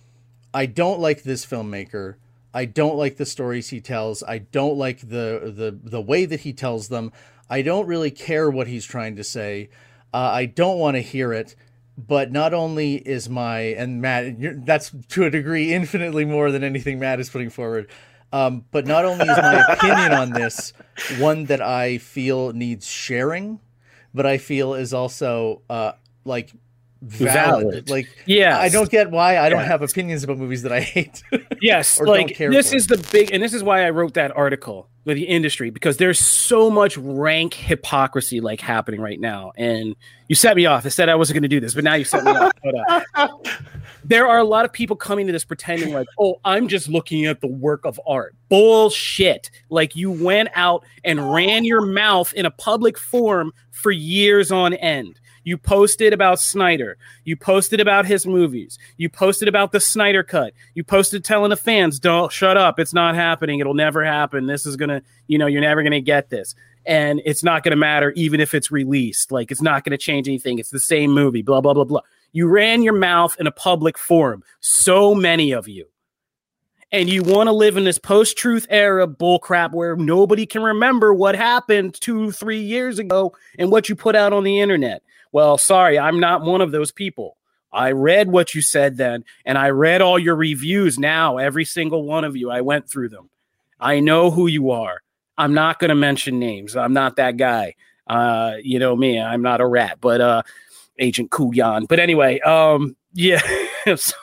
I don't like this filmmaker. I don't like the stories he tells. I don't like the the the way that he tells them. I don't really care what he's trying to say. Uh, I don't want to hear it. But not only is my and Matt, you're, that's to a degree infinitely more than anything Matt is putting forward. Um, but not only is my opinion on this one that I feel needs sharing, but I feel is also uh, like valid. Valid. Like, Yes. I don't get why I don't Yeah. have opinions about movies that I hate. Yes, Or don't like care this for. is the big, and this is why I wrote that article with the industry, because there's so much rank hypocrisy like happening right now. And you set me off. I said I wasn't going to do this, but now you set me off. But, uh, there are a lot of people coming to this pretending like, oh, I'm just looking at the work of art. Bullshit. Like you went out and ran your mouth in a public forum for years on end. You posted about Snyder. You posted about his movies. You posted about the Snyder cut. You posted telling the fans, don't shut up. It's not happening. It'll never happen. This is going to, you know, you're never going to get this. And it's not going to matter even if it's released. Like it's not going to change anything. It's the same movie, blah, blah, blah, blah. You ran your mouth in a public forum. So many of you. And you want to live in this post-truth era bullcrap where nobody can remember what happened two, three years ago and what you put out on the internet. Well, sorry, I'm not one of those people. I read what you said then, and I read all your reviews now, every single one of you. I went through them. I know who you are. I'm not going to mention names. I'm not that guy. Uh, you know me. I'm not a rat, but uh, Agent Kuyan. But anyway, um, yeah, I'm sorry.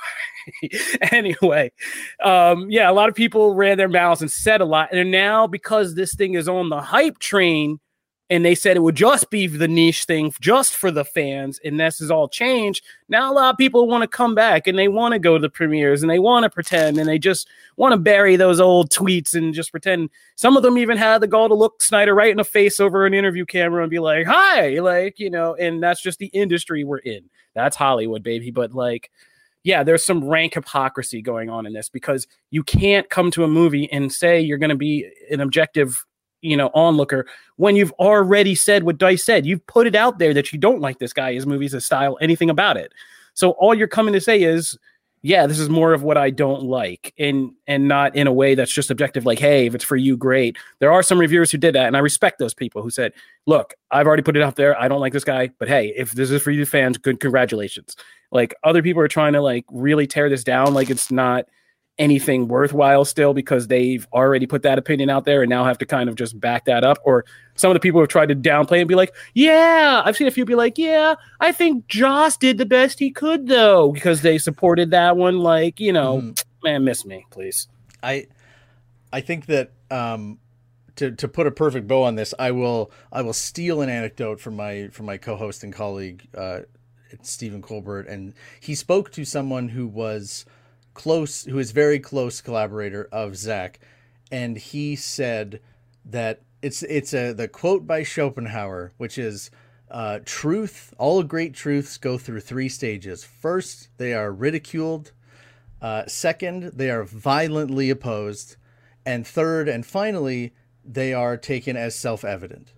Anyway, um, yeah, a lot of people ran their mouths and said a lot. And now, because this thing is on the hype train, and they said it would just be the niche thing just for the fans, and this is all changed. Now a lot of people want to come back, and they want to go to the premieres, and they want to pretend, and they just want to bury those old tweets and just pretend. Some of them even had the gall to look Snyder right in the face over an interview camera and be like, hi, like, you know, and that's just the industry we're in. That's Hollywood, baby. But like, yeah, there's some rank hypocrisy going on in this because you can't come to a movie and say you're going to be an objective, you know, onlooker when you've already said what Dice said. You've put it out there that you don't like this guy, his movies, his style, anything about it. So all you're coming to say is, yeah, this is more of what I don't like, and and not in a way that's just objective, like, hey, if it's for you, great. There are some reviewers who did that, and I respect those people who said, look, I've already put it out there. I don't like this guy, but hey, if this is for you fans, good, congratulations. Like other people are trying to like really tear this down like it's not anything worthwhile still because they've already put that opinion out there and now have to kind of just back that up. Or some of the people have tried to downplay and be like, yeah, I've seen a few be like, yeah, I think Joss did the best he could though, because they supported that one. Like, you know, mm. man, miss me, please. I, I think that, um, to, to put a perfect bow on this, I will, I will steal an anecdote from my, from my co-host and colleague, uh, Stephen Colbert. And he spoke to someone who was close, who is very close collaborator of Zach, and he said that it's it's a the quote by Schopenhauer, which is uh, truth. All great truths go through three stages. First, they are ridiculed. Uh, second, they are violently opposed, and third and finally, they are taken as self-evident.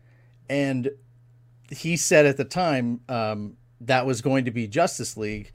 And he said at the time um, that was going to be Justice League,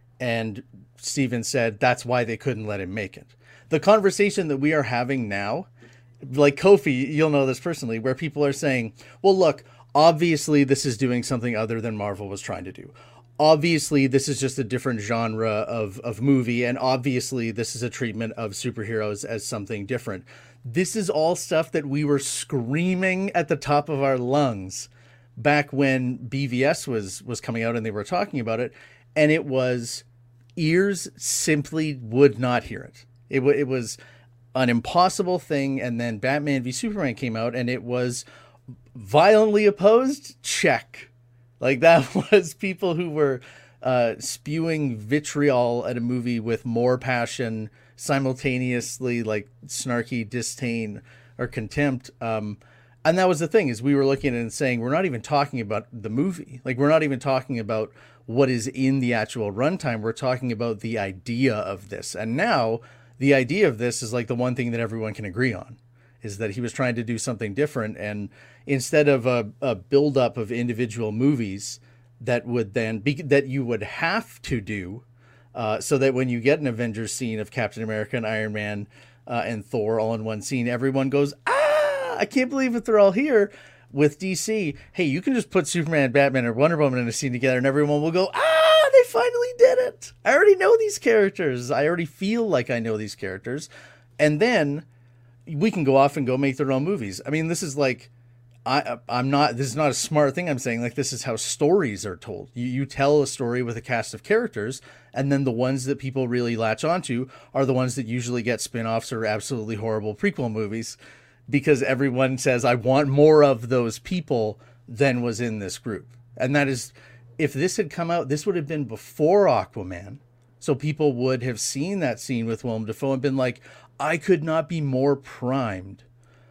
and Steven said that's why they couldn't let him make it. The conversation that we are having now, like Kofi, you'll know this personally, where people are saying, well, look, obviously this is doing something other than Marvel was trying to do. Obviously, this is just a different genre of, of movie, and obviously this is a treatment of superheroes as something different. This is all stuff that we were screaming at the top of our lungs back when B V S was, was coming out and they were talking about it, and it was, ears simply would not hear it. It, w- it was an impossible thing, and then Batman v Superman came out, and it was violently opposed? Check. Like, that was people who were uh, spewing vitriol at a movie with more passion, simultaneously, like, snarky disdain or contempt. Um, and that was the thing, is we were looking at it and saying, we're not even talking about the movie. Like, we're not even talking about what is in the actual runtime. We're talking about the idea of this. And now, the idea of this is, like, the one thing that everyone can agree on, is that he was trying to do something different. And instead of a, a buildup of individual movies that would then be, that you would have to do, uh, so that when you get an Avengers scene of Captain America and Iron Man uh, and Thor all in one scene, everyone goes, ah, I can't believe that they're all here. With D C, hey, you can just put Superman, Batman, or Wonder Woman in a scene together and everyone will go, ah, they finally did it. I already know these characters. I already feel like I know these characters. And then we can go off and go make their own movies. I mean, this is like, I, I'm not, this is not a smart thing I'm saying. Like, this is how stories are told. You, you tell a story with a cast of characters, and then the ones that people really latch onto are the ones that usually get spin-offs or absolutely horrible prequel movies, because everyone says, I want more of those people than was in this group. And that is, if this had come out, this would have been before Aquaman. So people would have seen that scene with Willem Dafoe and been like, I could not be more primed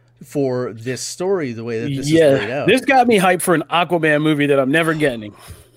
for this story the way that this yeah, is played out. This got me hyped for an Aquaman movie that I'm never getting.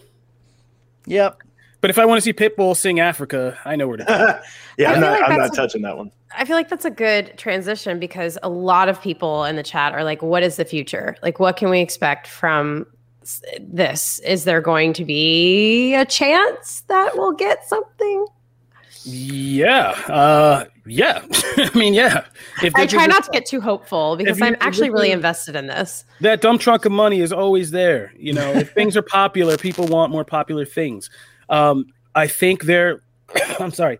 Yep. But if I want to see Pitbull sing Africa, I know where to go. yeah, I I'm feel not, like I'm that's not a- touching that one. I feel like that's a good transition, because a lot of people in the chat are like, what is the future? Like, what can we expect from s- this? Is there going to be a chance that we'll get something? Yeah. Uh, yeah. I mean, yeah. If I they try could not just- to get too hopeful, because you- I'm actually if really you- invested in this. that dumb trunk of money is always there. You know, if things are popular, people want more popular things. Um, I think they're, I'm sorry.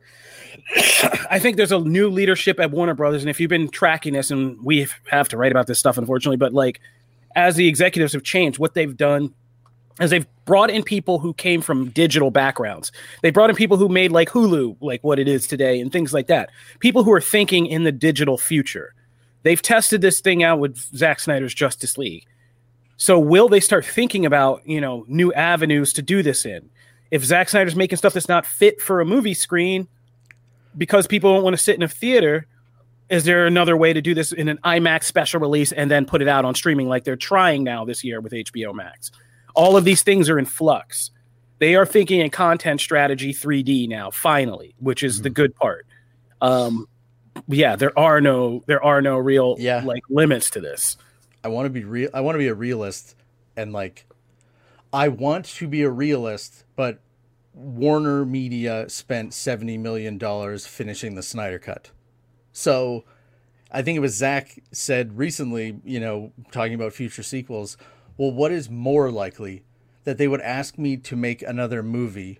I think there's a new leadership at Warner Brothers. And if you've been tracking this, and we have to write about this stuff, unfortunately, but like, as the executives have changed, what they've done is they've brought in people who came from digital backgrounds. They brought in people who made like Hulu, like what it is today, and things like that. People who are thinking in the digital future. They've tested this thing out with Zack Snyder's Justice League. So will they start thinking about, you know, new avenues to do this in? If Zack Snyder's making stuff that's not fit for a movie screen because people don't want to sit in a theater, is there another way to do this in an IMAX special release and then put it out on streaming like they're trying now this year with H B O Max? All of these things are in flux. They are thinking in content strategy three D now, finally, which is mm-hmm. the good part. Um, yeah, there are no there are no real yeah. like limits to this. I want to be real. I want to be a realist, and like, I want to be a realist, but Warner Media spent seventy million dollars finishing the Snyder Cut. So I think it was Zach said recently, you know, talking about future sequels. Well, what is more likely, that they would ask me to make another movie,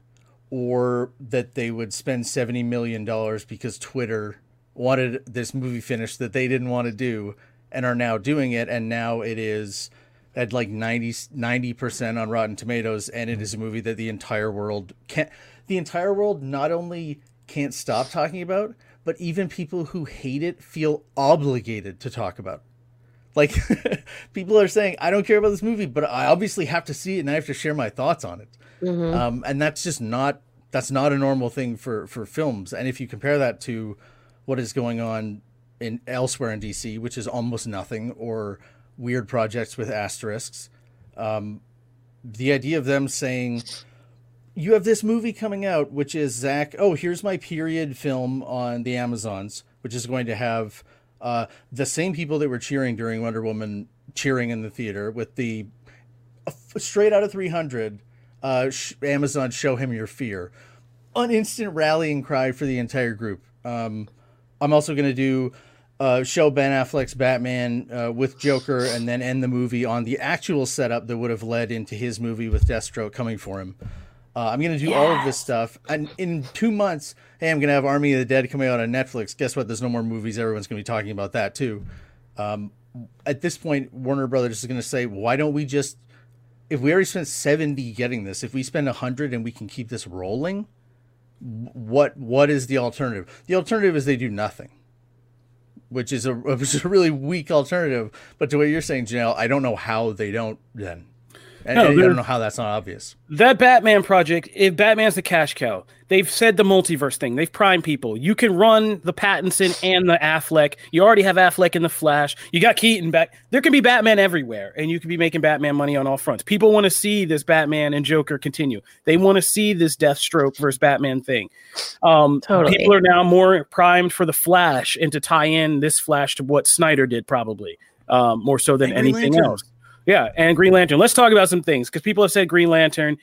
or that they would spend seventy million dollars because Twitter wanted this movie finished that they didn't want to do and are now doing it. And now it is at like ninety percent on Rotten Tomatoes. And it is a movie that the entire world can't, the entire world not only can't stop talking about, but even people who hate it feel obligated to talk about. Like, people are saying, I don't care about this movie, but I obviously have to see it and I have to share my thoughts on it. Mm-hmm. Um, and that's just not, that's not a normal thing for, for films. And if you compare that to what is going on in elsewhere in D C, which is almost nothing, or weird projects with asterisks, um, the idea of them saying, you have this movie coming out, which is Zach, oh, here's my period film on the Amazons, which is going to have Uh, the same people that were cheering during Wonder Woman cheering in the theater with the uh, straight out of three hundred uh, sh- Amazon Show Him Your Fear. An instant rallying cry for the entire group. Um, I'm also going to do uh, show Ben Affleck's Batman uh, with Joker and then end the movie on the actual setup that would have led into his movie with Deathstroke coming for him. Uh, I'm going to do yes. all of this stuff. And in two months, hey, I'm going to have Army of the Dead coming out on Netflix. Guess what? There's no more movies. Everyone's going to be talking about that too. Um, at this point, Warner Brothers is going to say, why don't we just, if we already spent seventy getting this, if we spend one hundred and we can keep this rolling, what what is the alternative? The alternative is they do nothing, which is a, which is a really weak alternative. But to what you're saying, Janelle, I don't know how they don't then. And, no, and I don't know how that's not obvious. That Batman project, if Batman's the cash cow, they've said the multiverse thing. They've primed people. You can run the Pattinson and the Affleck. You already have Affleck in the Flash. You got Keaton back. There can be Batman everywhere, and you can be making Batman money on all fronts. People want to see this Batman and Joker continue. They want to see this Deathstroke versus Batman thing. Um, totally. People are now more primed for the Flash and to tie in this Flash to what Snyder did, probably um, more so than anything Lantern. else. Yeah, and Green Lantern. Let's talk about some things because people have said Green Lantern.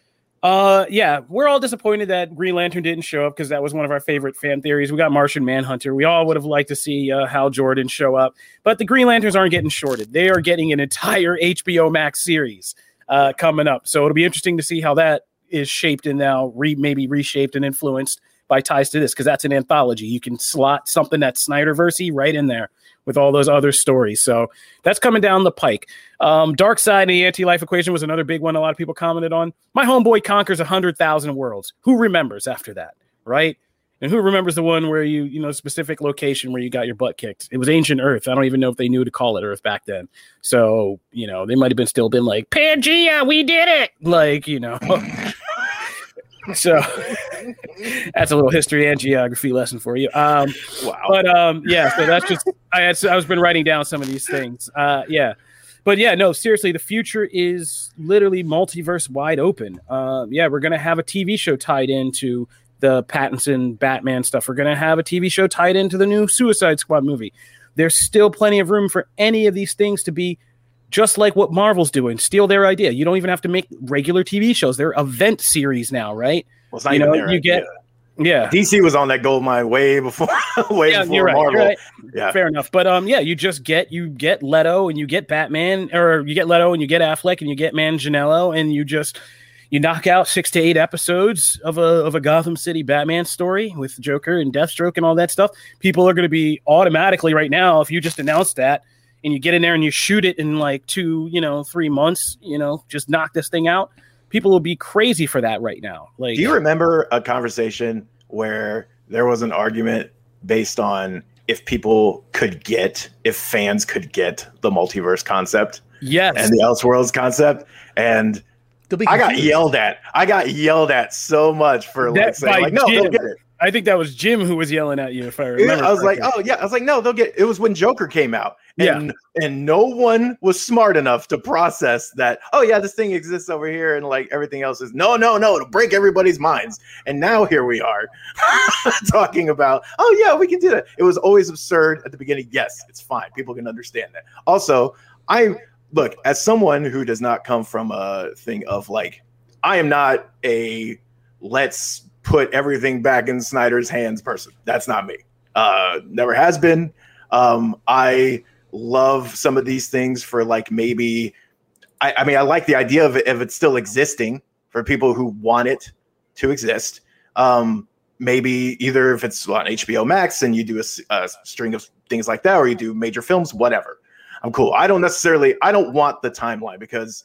Uh, yeah, we're all disappointed that Green Lantern didn't show up because that was one of our favorite fan theories. We got Martian Manhunter. We all would have liked to see uh, Hal Jordan show up, but the Green Lanterns aren't getting shorted. They are getting an entire H B O Max series uh, coming up. So it'll be interesting to see how that is shaped and now re- maybe reshaped and influenced by ties to this because that's an anthology. You can slot something that's Snyderverse-y right in there with all those other stories. So that's coming down the pike. Um, Darkseid and the Anti-Life Equation was another big one a lot of people commented on. My Homeboy conquers one hundred thousand worlds. Who remembers after that, right? And who remembers the one where you, you know, specific location where you got your butt kicked? It was Ancient Earth. I don't even know if they knew to call it Earth back then. So, you know, they might have been still been like, Pangea, we did it! Like, you know... So that's a little history and geography lesson for you. Um, wow. But um, yeah, so that's just I had I was been writing down some of these things. Uh, yeah, but yeah, no, seriously, the future is literally multiverse wide open. Uh, yeah, we're gonna have a T V show tied into the Pattinson Batman stuff. We're gonna have a T V show tied into the new Suicide Squad movie. There's still plenty of room for any of these things to be just like what Marvel's doing, steal their idea. You don't even have to make regular T V shows. They're event series now, right? Well, it's not you even know, their you idea. get, yeah. D C was on that gold mine way before, way yeah, before you're right, Marvel. You're right. Yeah, fair enough. But um, yeah, you just get you get Leto and you get Batman, or you get Leto and you get Affleck and you get Manganiello, and you just you knock out six to eight episodes of a of a Gotham City Batman story with Joker and Deathstroke and all that stuff. People are going to be automatically right now, if you just announced that and you get in there and you shoot it in like two, you know, three months, you know, just knock this thing out. People will be crazy for that right now. Like, do you remember a conversation where there was an argument based on if people could get, if fans could get the multiverse concept, yes, and the Elseworlds concept, and I got yelled at. I got yelled at so much for like saying, like, no, Jim. they'll get it. I think that was Jim who was yelling at you, if I remember. I was correctly. like, oh yeah, I was like, no, they'll get. It was when Joker came out, and yeah. and no one was smart enough to process that. Oh yeah, this thing exists over here, and like everything else is no, no, no. It'll break everybody's minds. And now here we are talking about, oh yeah, we can do that. It was always absurd at the beginning. Yes, it's fine. People can understand that. Also, I look as someone who does not come from a thing of like, I am not a let's put everything back in Snyder's hands person. That's not me. Uh, never has been. Um, I love some of these things for like maybe, I, I mean, I like the idea of it, of it still existing for people who want it to exist. Um, maybe either if it's on H B O Max and you do a, a string of things like that, or you do major films, whatever. I'm cool. I don't necessarily, I don't want the timeline because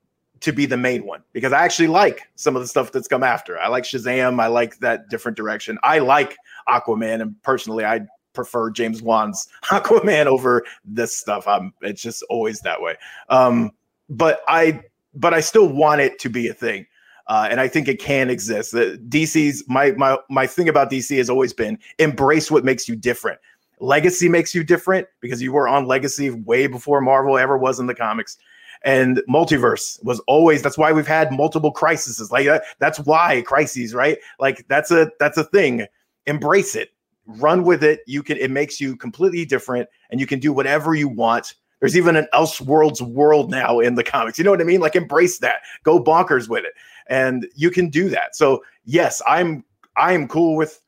to be the main one, because I actually like some of the stuff that's come after. I like Shazam. I like that different direction. I like Aquaman, and personally, I prefer James Wan's Aquaman over this stuff. I'm, it's just always that way. Um, but I, but I still want it to be a thing. Uh, and I think it can exist. The D C's, my, my, my thing about D C has always been embrace what makes you different. Legacy makes you different because you were on Legacy way before Marvel ever was in the comics. And multiverse was always, that's why we've had multiple crises. Like that, that's why crises, right? Like that's a, that's a thing. Embrace it, run with it. You can, it makes you completely different and you can do whatever you want. There's even an Elseworlds world now in the comics. You know what I mean? Like embrace that, go bonkers with it. And you can do that. So yes, I'm, I'm cool with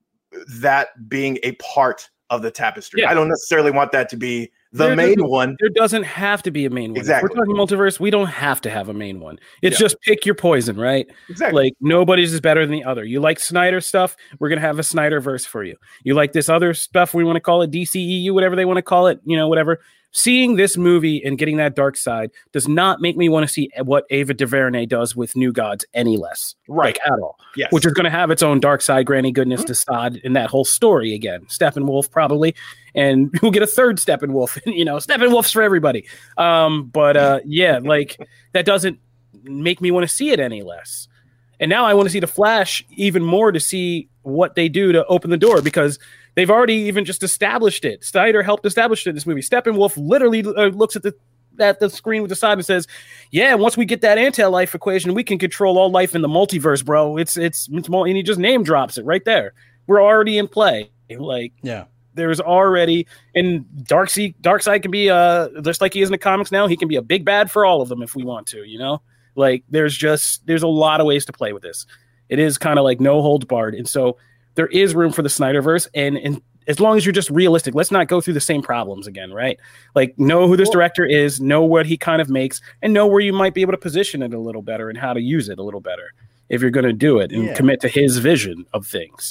that being a part of the tapestry. Yeah. I don't necessarily want that to be the there main one. There doesn't have to be a main one. Exactly. If we're talking multiverse, we don't have to have a main one. It's yeah. just pick your poison, right? Exactly. Like nobody's is better than the other. You like Snyder stuff, we're gonna have a Snyderverse for you. You like this other stuff, we want to call it D C E U, whatever they want to call it, you know, whatever. Seeing this movie and getting that dark side does not make me want to see what Ava DuVernay does with New Gods any less, right? Like, at all. Yes. Which is going to have its own dark side, Granny Goodness, mm-hmm. Desaad in that whole story again. Steppenwolf probably, and we'll get a third Steppenwolf. You know, Steppenwolf's for everybody. Um, but uh, yeah, like that doesn't make me want to see it any less. And now I want to see the Flash even more to see what they do to open the door because. They've already even just established it. Snyder helped establish it in this movie. Steppenwolf literally uh, looks at the at the screen with the side and says, "Yeah, once we get that anti-life equation, we can control all life in the multiverse, bro. It's it's, it's more." And he just name drops it right there. We're already in play. Like, yeah, there's already and Darkseid. Darkseid can be uh just like he is in the comics now. He can be a big bad for all of them if we want to. You know, like there's just there's a lot of ways to play with this. It is kind of like no holds barred, and so. There is room for the Snyderverse, and, and as long as you're just realistic, let's not go through the same problems again, right? Like, know who this director is, know what he kind of makes, and know where you might be able to position it a little better and how to use it a little better if you're going to do it and yeah. commit to his vision of things.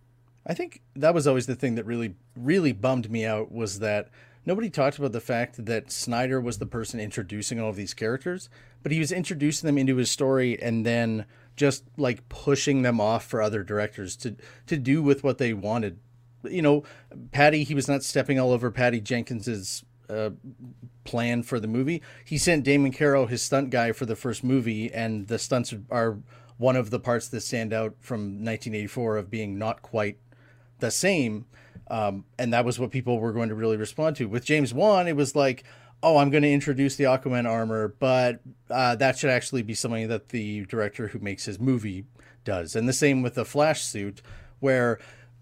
I think that was always the thing that really, really bummed me out was that nobody talked about the fact that Snyder was the person introducing all of these characters, but he was introducing them into his story and then just like pushing them off for other directors to, to do with what they wanted. You know, Patty, he was not stepping all over Patty Jenkins's uh, plan for the movie. He sent Damon Caro, his stunt guy, for the first movie, and the stunts are one of the parts that stand out from nineteen eighty-four of being not quite the same. Um, and that was what people were going to really respond to. With James Wan, it was like, oh, I'm going to introduce the Aquaman armor, but uh, that should actually be something that the director who makes his movie does. And the same with the Flash suit, where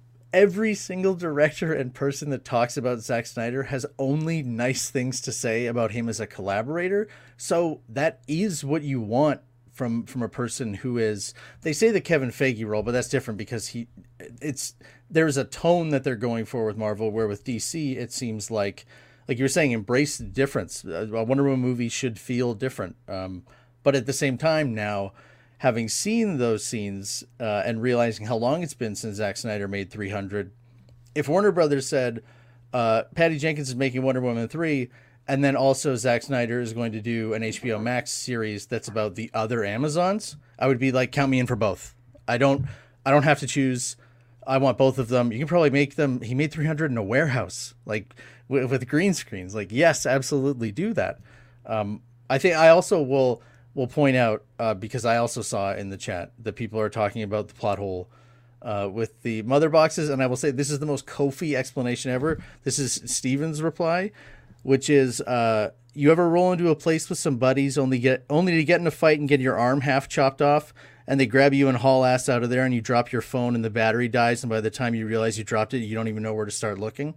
every single director and person that talks about Zack Snyder has only nice things to say about him as a collaborator. So that is what you want from from a person who is, they say the Kevin Feige role, but that's different because he, it's, there's a tone that they're going for with Marvel, where with D C, it seems like, like you were saying, embrace the difference. A Wonder Woman movie should feel different. Um, but at the same time now, having seen those scenes uh, and realizing how long it's been since Zack Snyder made three hundred, if Warner Brothers said, uh, Patty Jenkins is making Wonder Woman three, and then also Zack Snyder is going to do an H B O Max series that's about the other Amazons, I would be like, count me in for both. I don't, I don't have to choose. I want both of them. You can probably make them. He made three hundred in a warehouse, like with, with green screens. Like, yes, absolutely do that. Um, I think I also will will point out uh, because I also saw in the chat that people are talking about the plot hole uh, with the mother boxes, and I will say this is the most Kofi explanation ever. This is Steven's reply, which is uh, you ever roll into a place with some buddies only get only to get in a fight and get your arm half chopped off, and they grab you and haul ass out of there, and you drop your phone and the battery dies, and by the time you realize you dropped it, you don't even know where to start looking?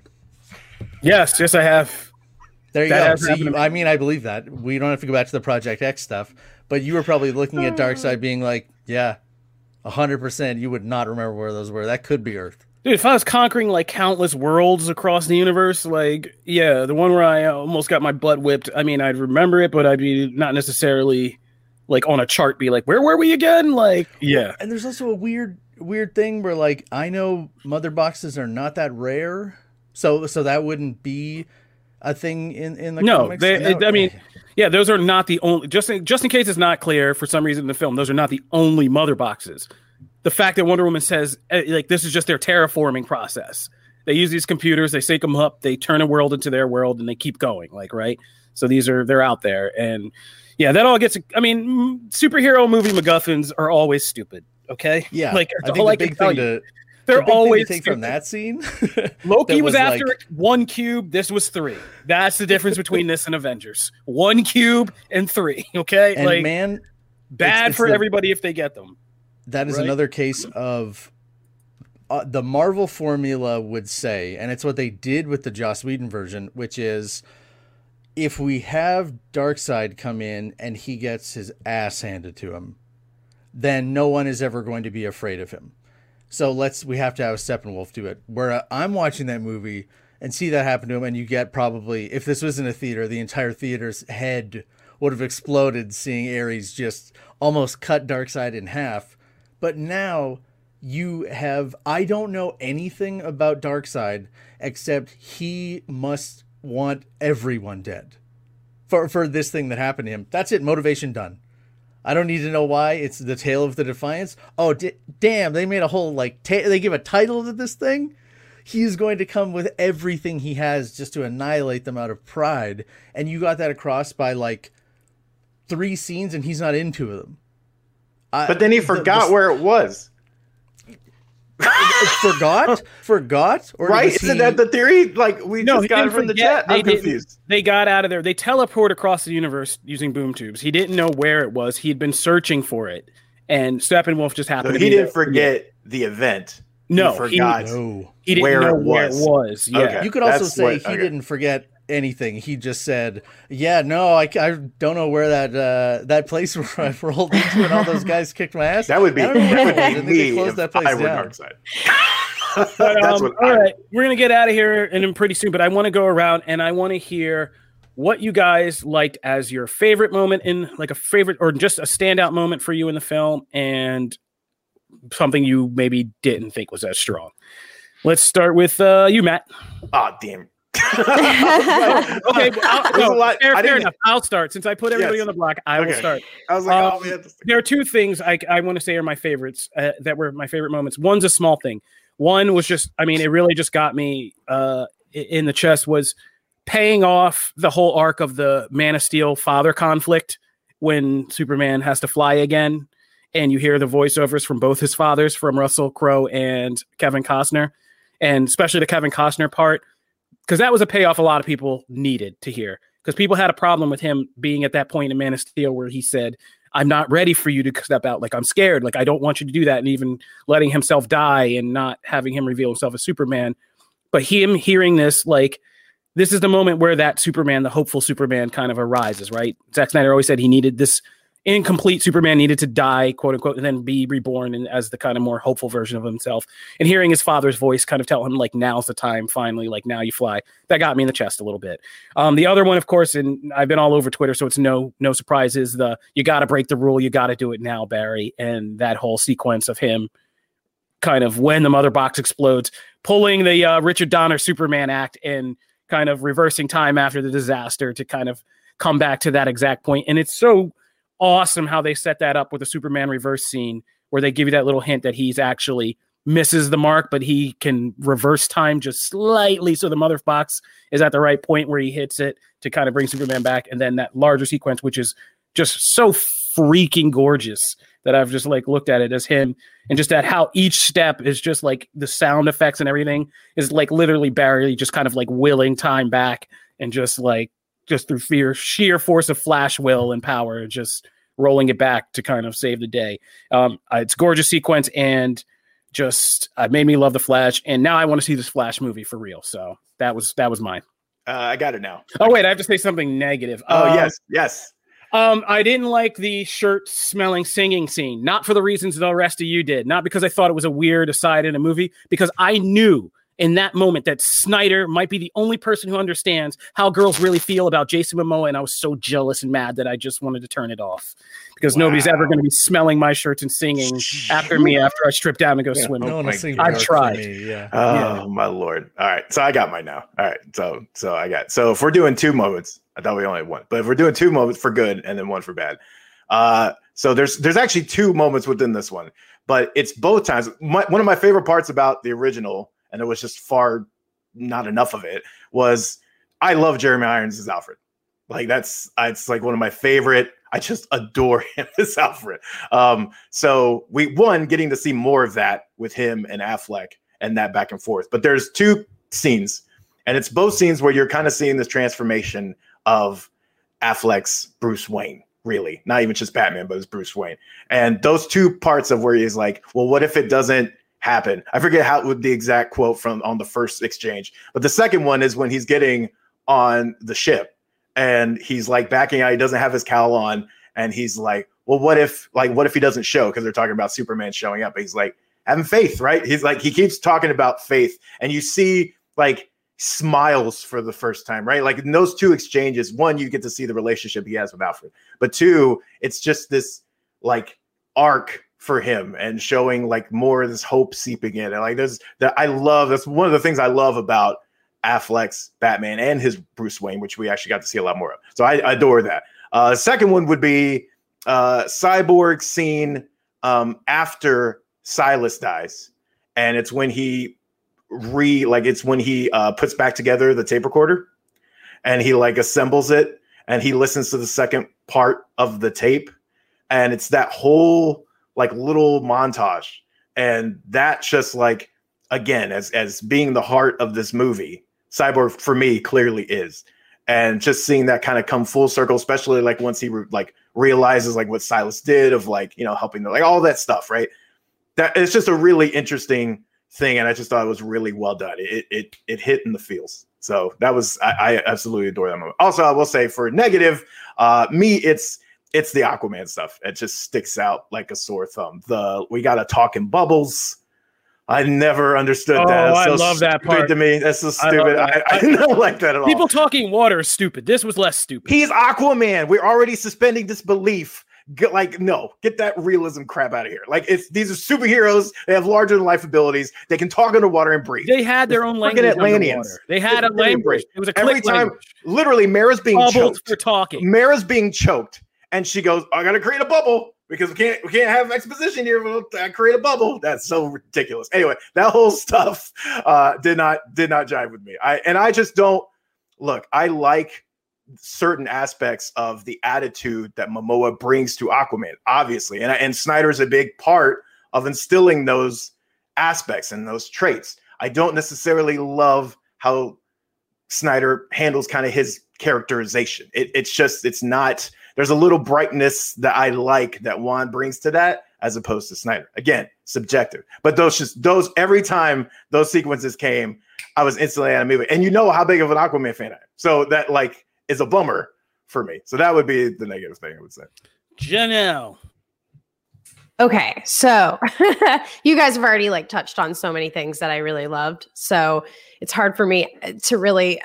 Yes, yes, I have. There you that go. See, I mean, I believe that. We don't have to go back to the Project X stuff, but you were probably looking at Darkseid being like, yeah, one hundred percent you would not remember where those were. That could be Earth. Dude, if I was conquering like countless worlds across the universe, like, yeah, the one where I almost got my butt whipped, I mean, I'd remember it, but I'd be not necessarily like on a chart be like, where were we again? Like, yeah. And there's also a weird, weird thing where like, I know mother boxes are not that rare. So, so that wouldn't be a thing in, in the no, comics? They, no, I mean, yeah, those are not the only, just in, just in case it's not clear for some reason in the film, those are not the only mother boxes. The fact that Wonder Woman says, like, this is just their terraforming process. They use these computers, they sync them up, they turn a world into their world, and they keep going, like, right? So these are, they're out there. And yeah, that all gets, I mean, superhero movie MacGuffins are always stupid, okay? Yeah. Like, I think the big thing to, they're the always thing from that scene. Loki was, was after like, one cube. This was three. That's the difference between this and Avengers. One cube and three. Okay, and like man, bad it's, it's for the, everybody if they get them. That is right? another case of uh, the Marvel formula would say, and it's what they did with the Joss Whedon version, which is if we have Darkseid come in and he gets his ass handed to him, then no one is ever going to be afraid of him. So let's we have to have Steppenwolf do it. Where uh, I'm watching that movie and see that happen to him, and you get probably, if this was in a theater, the entire theater's head would have exploded seeing Ares just almost cut Darkseid in half. But now you have, I don't know anything about Darkseid except he must want everyone dead for, for this thing that happened to him. That's it. Motivation done. I don't need to know why. It's the Tale of the Defiance. Oh, d- damn. They made a whole, like, ta- they give a title to this thing. He's going to come with everything he has just to annihilate them out of pride. And you got that across by, like, three scenes, and he's not into them. I, but then he forgot the, the, where it was. forgot? Forgot? Or right? Isn't he... that the theory? Like, we no, just got it from the chat. I'm confused. They got out of there. They teleport across the universe using boom tubes. He didn't know where it was. He had been searching for it. And Steppenwolf just happened so to he be didn't there. forget the event. No, he forgot he, no. he didn't where know it where was. it was. Yeah. Okay. You could also That's say what, he okay. didn't forget anything. He just said, yeah, no, I, I don't know where that uh, that place where I rolled into and all those guys kicked my ass. That would be, that would be me if that place I were down. Darkseid. But, um, all I right, we're going to get out of here and then pretty soon, but I want to go around and I want to hear what you guys liked as your favorite moment in, like a favorite or just a standout moment for you in the film, and something you maybe didn't think was as strong. Let's start with uh, you, Matt. Oh, damn. okay, well, I'll, no, lot, fair, fair enough. I'll start. Since I put everybody yes. on the block, I okay. will start. I was like, um, oh, man. There are two things I, I want to say are my favorites uh, that were my favorite moments. One's a small thing. One was just, I mean, it really just got me uh, in the chest, was paying off the whole arc of the Man of Steel father conflict when Superman has to fly again. And you hear the voiceovers from both his fathers, from Russell Crowe and Kevin Costner, and especially the Kevin Costner part, because that was a payoff a lot of people needed to hear, because people had a problem with him being at that point in Man of Steel where he said, I'm not ready for you to step out. Like, I'm scared. Like, I don't want you to do that. And even letting himself die and not having him reveal himself as Superman. But him hearing this, like, this is the moment where that Superman, the hopeful Superman, kind of arises, right? Zack Snyder always said he needed this incomplete Superman needed to die, quote unquote, and then be reborn and as the kind of more hopeful version of himself. And hearing his father's voice kind of tell him, like, now's the time, finally, like, now you fly. That got me in the chest a little bit. Um, the other one, of course, and I've been all over Twitter, so it's no no surprise, is the you got to break the rule, you got to do it now, Barry. And that whole sequence of him kind of when the mother box explodes, pulling the uh, Richard Donner Superman act and kind of reversing time after the disaster to kind of come back to that exact point. And it's so awesome how they set that up with a Superman reverse scene where they give you that little hint that he's actually misses the mark, but he can reverse time just slightly. So the mother box is at the right point where he hits it to kind of bring Superman back. And then that larger sequence, which is just so freaking gorgeous that I've just like looked at it as him, and just at how each step is just like the sound effects and everything is like literally Barry just kind of like willing time back and just like, just through fear, sheer force of Flash will and power, just rolling it back to kind of save the day. Um, it's a gorgeous sequence, and just uh, made me love the Flash. And now I want to see this Flash movie for real. So that was that was mine. Uh, I got it now. Oh wait, I have to say something negative. Oh um, yes, yes. Um, I didn't like the shirt smelling singing scene. Not for the reasons the rest of you did. Not because I thought it was a weird aside in a movie. Because I knew in that moment that Snyder might be the only person who understands how girls really feel about Jason Momoa, and I was so jealous and mad that I just wanted to turn it off, because wow. nobody's ever going to be smelling my shirts and singing after me after I strip down and go yeah, swimming. No I've tried. Me, yeah. Oh yeah. my Lord! All right, so I got mine now. All right, so so I got so if we're doing two moments, I thought we only had one, but if we're doing two moments for good and then one for bad, uh, so there's there's actually two moments within this one, but it's both times. My, one of my favorite parts about the original, and it was just far not enough of it, was I love Jeremy Irons as Alfred. Like that's, it's like one of my favorite. I just adore him as Alfred. Um, so we, one, getting to see more of that with him and Affleck and that back and forth. But there's two scenes, and it's both scenes where you're kind of seeing this transformation of Affleck's Bruce Wayne, really. Not even just Batman, but it's Bruce Wayne. And those two parts of where he's like, well, what if it doesn't happen. I forget how what the exact quote from on the first exchange, but the second one is when he's getting on the ship and he's like backing out. He doesn't have his cowl on, and he's like, "Well, what if like what if he doesn't show?" Because they're talking about Superman showing up. But he's like, having faith, right? He's like, he keeps talking about faith, and you see like smiles for the first time, right? Like in those two exchanges, one, you get to see the relationship he has with Alfred, but two, it's just this like arc for him and showing like more of this hope seeping in. And like there's that I love, that's one of the things I love about Affleck's Batman and his Bruce Wayne, which we actually got to see a lot more of. So I, I adore that. Uh, second one would be uh, Cyborg scene um, after Silas dies. And it's when he re like it's when he uh, puts back together the tape recorder and he like assembles it and he listens to the second part of the tape. And it's that whole like little montage. And that just like, again, as, as being the heart of this movie, Cyborg for me clearly is. And just seeing that kind of come full circle, especially like once he re- like realizes like what Silas did of like, you know, helping them, like all that stuff, right? That it's just a really interesting thing. And I just thought it was really well done. It, it, it hit in the feels. So that was, I, I absolutely adore that movie. Also, I will say for negative, uh, me, it's, It's the Aquaman stuff. It just sticks out like a sore thumb. The we got to talk in bubbles. I never understood oh, that. It's I so love that part. To me, that's so stupid. I, I, I don't like that at all. People talking water is stupid. This was less stupid. He's Aquaman. We're already suspending disbelief. Get, like, no, get that realism crap out of here. Like, it's these are superheroes. They have larger than life abilities. They can talk underwater and breathe. They had their own language. Atlanteans. They had a language. It was a every time. Language. Literally, Mara's being Bubbles choked. for talking. Mara's being choked. And she goes, I gotta create a bubble because we can't we can't have exposition here. We'll create a bubble. That's so ridiculous. Anyway, that whole stuff uh, did not did not jive with me. I and I just don't look. I like certain aspects of the attitude that Momoa brings to Aquaman, obviously, and and Snyder's a big part of instilling those aspects and those traits. I don't necessarily love how Snyder handles kind of his characterization. It, it's just it's not. There's a little brightness that I like that Juan brings to that as opposed to Snyder. Again, subjective. But those just those every time those sequences came, I was instantly animated. And you know how big of an Aquaman fan I am. So that like is a bummer for me. So that would be the negative thing I would say. Janelle. Okay, so you guys have already like touched on so many things that I really loved. So it's hard for me to really,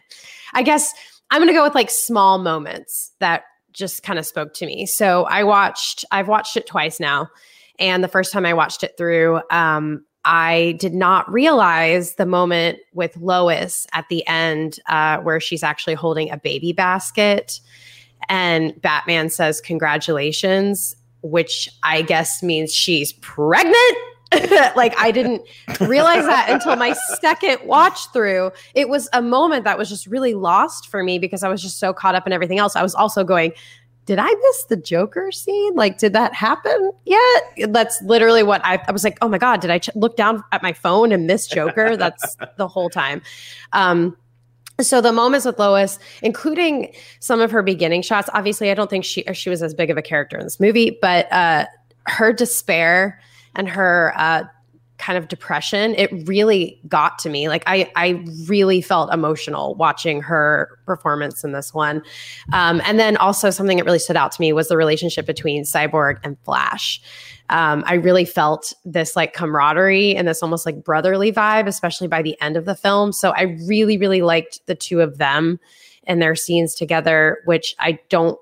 I guess I'm going to go with like small moments that just kind of spoke to me. So I watched, I've watched it twice now. And the first time I watched it through, um, I did not realize the moment with Lois at the end uh, where she's actually holding a baby basket and Batman says, congratulations, which I guess means she's pregnant. Like I didn't realize that until my second watch through. It was a moment that was just really lost for me because I was just so caught up in everything else. I was also going, did I miss the Joker scene? Like, did that happen yet? That's literally what I, I was like, oh my God, did I ch- look down at my phone and miss Joker? That's the whole time. Um, So the moments with Lois, including some of her beginning shots, obviously I don't think she she was as big of a character in this movie, but uh, her despair and her uh, kind of depression, it really got to me. Like I, I really felt emotional watching her performance in this one. Um, and then also something that really stood out to me was the relationship between Cyborg and Flash. Um, I really felt this like camaraderie and this almost like brotherly vibe, especially by the end of the film. So I really, really liked the two of them and their scenes together, which I don't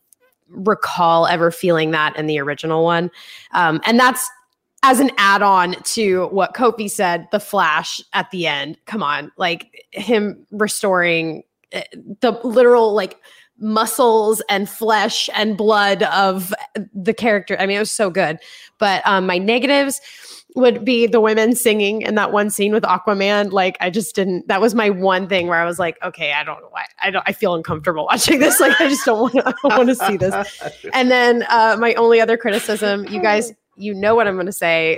recall ever feeling that in the original one. Um, and that's as an add-on to what Kofi said, the Flash at the end. Come on, like him restoring the literal like muscles and flesh and blood of the character. I mean, it was so good. But um, my negatives would be the women singing in that one scene with Aquaman. Like, I just didn't, that was my one thing where I was like, okay, I don't know why. I don't, I feel uncomfortable watching this. Like, I just don't want to, I don't want to see this. And then uh, my only other criticism, you guys, you know what I'm going to say.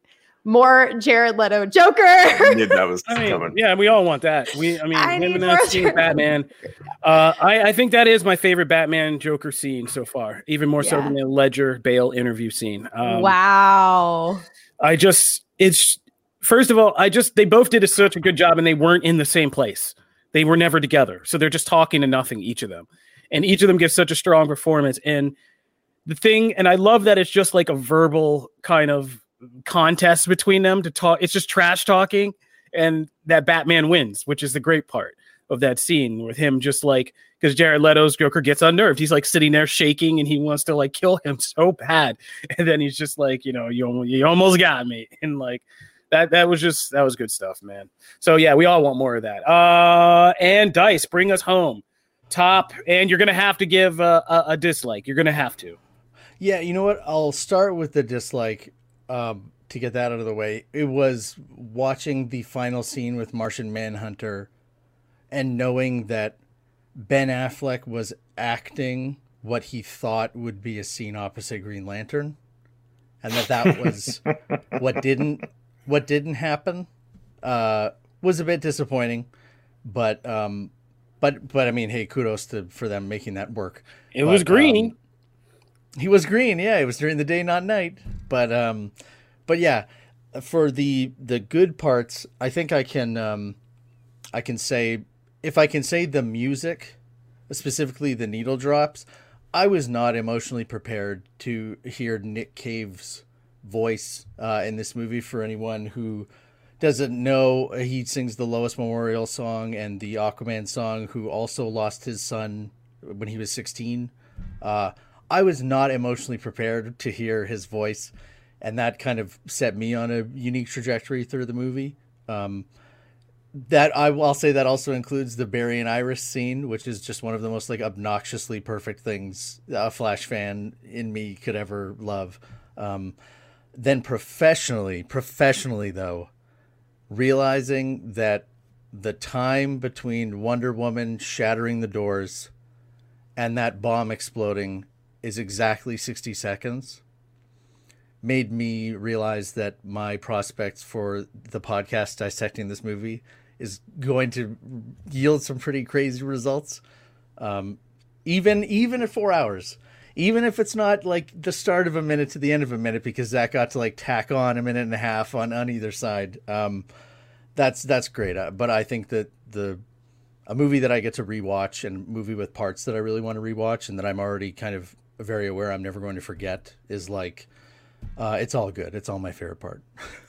More Jared Leto Joker. I knew that was I mean, coming. yeah, we all want that. We, I mean, I him need and more that scene with Jared Batman. Uh, I, I think that is my favorite Batman Joker scene so far, even more so Yeah. than the Ledger Bale interview scene. Um, Wow. I just, it's first of all, I just they both did a, such a good job, and they weren't in the same place. They were never together, so they're just talking to nothing, each of them, and each of them gives such a strong performance. And the thing, and I love that it's just like a verbal kind of contest between them to talk. It's just trash talking, and that Batman wins, which is the great part of that scene with him, just like because Jared Leto's Joker gets unnerved. He's like sitting there shaking, and he wants to like kill him so bad, and then he's just like, you know, you you almost got me, and like. That that was just that was good stuff, man. So yeah, we all want more of that. Uh, and Dice, bring us home. Top, and you're gonna have to give a, a, a dislike. You're gonna have to. Yeah, you know what? I'll start with the dislike um, to get that out of the way. It was watching the final scene with Martian Manhunter, and knowing that Ben Affleck was acting what he thought would be a scene opposite Green Lantern, and that that was what didn't. What didn't happen uh, was a bit disappointing, but um, but but I mean, hey, kudos to for them making that work. It but, was green. Um, he was green, yeah. It was during the day, not night. But um, but yeah, for the the good parts, I think I can um, I can say if I can say the music, specifically the needle drops, I was not emotionally prepared to hear Nick Cave's voice uh, in this movie. For anyone who doesn't know, he sings the Lois Memorial song and the Aquaman song, who also lost his son when he was sixteen. Uh, I was not emotionally prepared to hear his voice, and that kind of set me on a unique trajectory through the movie. Um, that I, I'll say that also includes the Barry and Iris scene, which is just one of the most like obnoxiously perfect things a Flash fan in me could ever love. Um, Then professionally, professionally though, realizing that the time between Wonder Woman shattering the doors and that bomb exploding is exactly sixty seconds made me realize that my prospects for the podcast dissecting this movie is going to yield some pretty crazy results. Um, even, even at four hours. Even if it's not like the start of a minute to the end of a minute, because Zach got to like tack on a minute and a half on, on either side. Um, that's that's great. Uh, but I think that the a movie that I get to rewatch, and a movie with parts that I really want to rewatch and that I'm already kind of very aware I'm never going to forget is like, uh, it's all good. It's all my favorite part.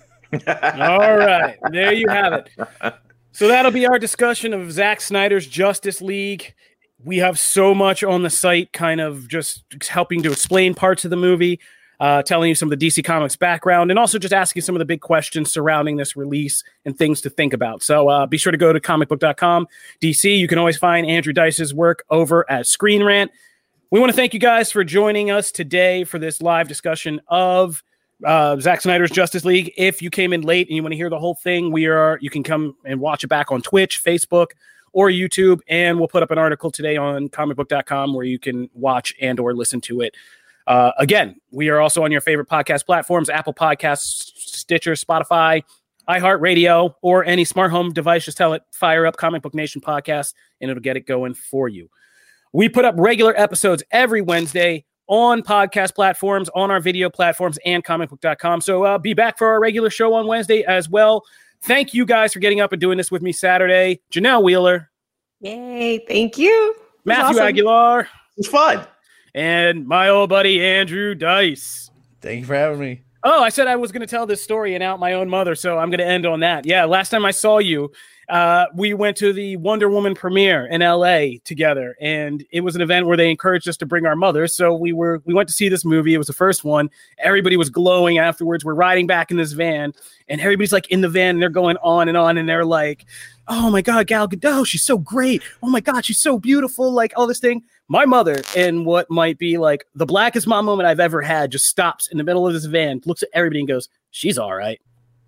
All right, there you have it. So that'll be our discussion of Zack Snyder's Justice League. We have so much on the site kind of just helping to explain parts of the movie, uh, telling you some of the D C Comics background, and also just asking some of the big questions surrounding this release and things to think about. So uh, be sure to go to comic book dot com. D C, you can always find Andrew Dice's work over at Screen Rant. We want to thank you guys for joining us today for this live discussion of uh, Zack Snyder's Justice League. If you came in late and you want to hear the whole thing, we are. You can come and watch it back on Twitch, Facebook, or YouTube, and we'll put up an article today on comic book dot com where you can watch and or listen to it. Uh, again, we are also on your favorite podcast platforms, Apple Podcasts, Stitcher, Spotify, iHeartRadio, or any smart home device. Just tell it, fire up Comic Book Nation podcast, and it'll get it going for you. We put up regular episodes every Wednesday on podcast platforms, on our video platforms, and comic book dot com. So uh, be back for our regular show on Wednesday as well. Thank you guys for getting up and doing this with me Saturday. Janelle Wheeler. Yay, thank you. Matthew awesome. Aguilar. It's fun. And my old buddy Andrew Dice. Thank you for having me. Oh, I said I was going to tell this story and out my own mother, so I'm going to end on that. Yeah, last time I saw you, uh, we went to the Wonder Woman premiere in L A together, and it was an event where they encouraged us to bring our mothers. So we were we went to see this movie. It was the first one. Everybody was glowing afterwards. We're riding back in this van, and everybody's like in the van, and they're going on and on, and they're like, "Oh my God, Gal Gadot, she's so great. Oh my God, she's so beautiful." Like all this thing. My mother, in what might be like the blackest mom moment I've ever had, just stops in the middle of this van, looks at everybody and goes, "She's all right."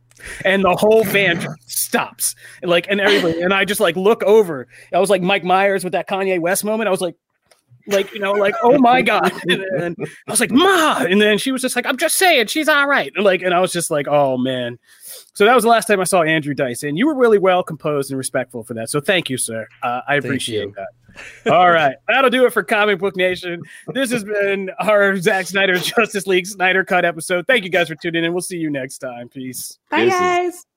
And the whole van just stops. And like, and everybody, and I just like look over. I was like Mike Myers with that Kanye West moment. I was like, like, you know, like, oh my God. And then I was like, "Ma." And then she was just like, "I'm just saying, she's all right." And like, and I was just like, oh man. So that was the last time I saw Andrew Dice, and you were really well composed and respectful for that. So thank you, sir. Uh, I appreciate that. All right. That'll do it for Comic Book Nation. This has been our Zack Snyder Justice League Snyder Cut episode. Thank you guys for tuning in. We'll see you next time. Peace. Bye, guys.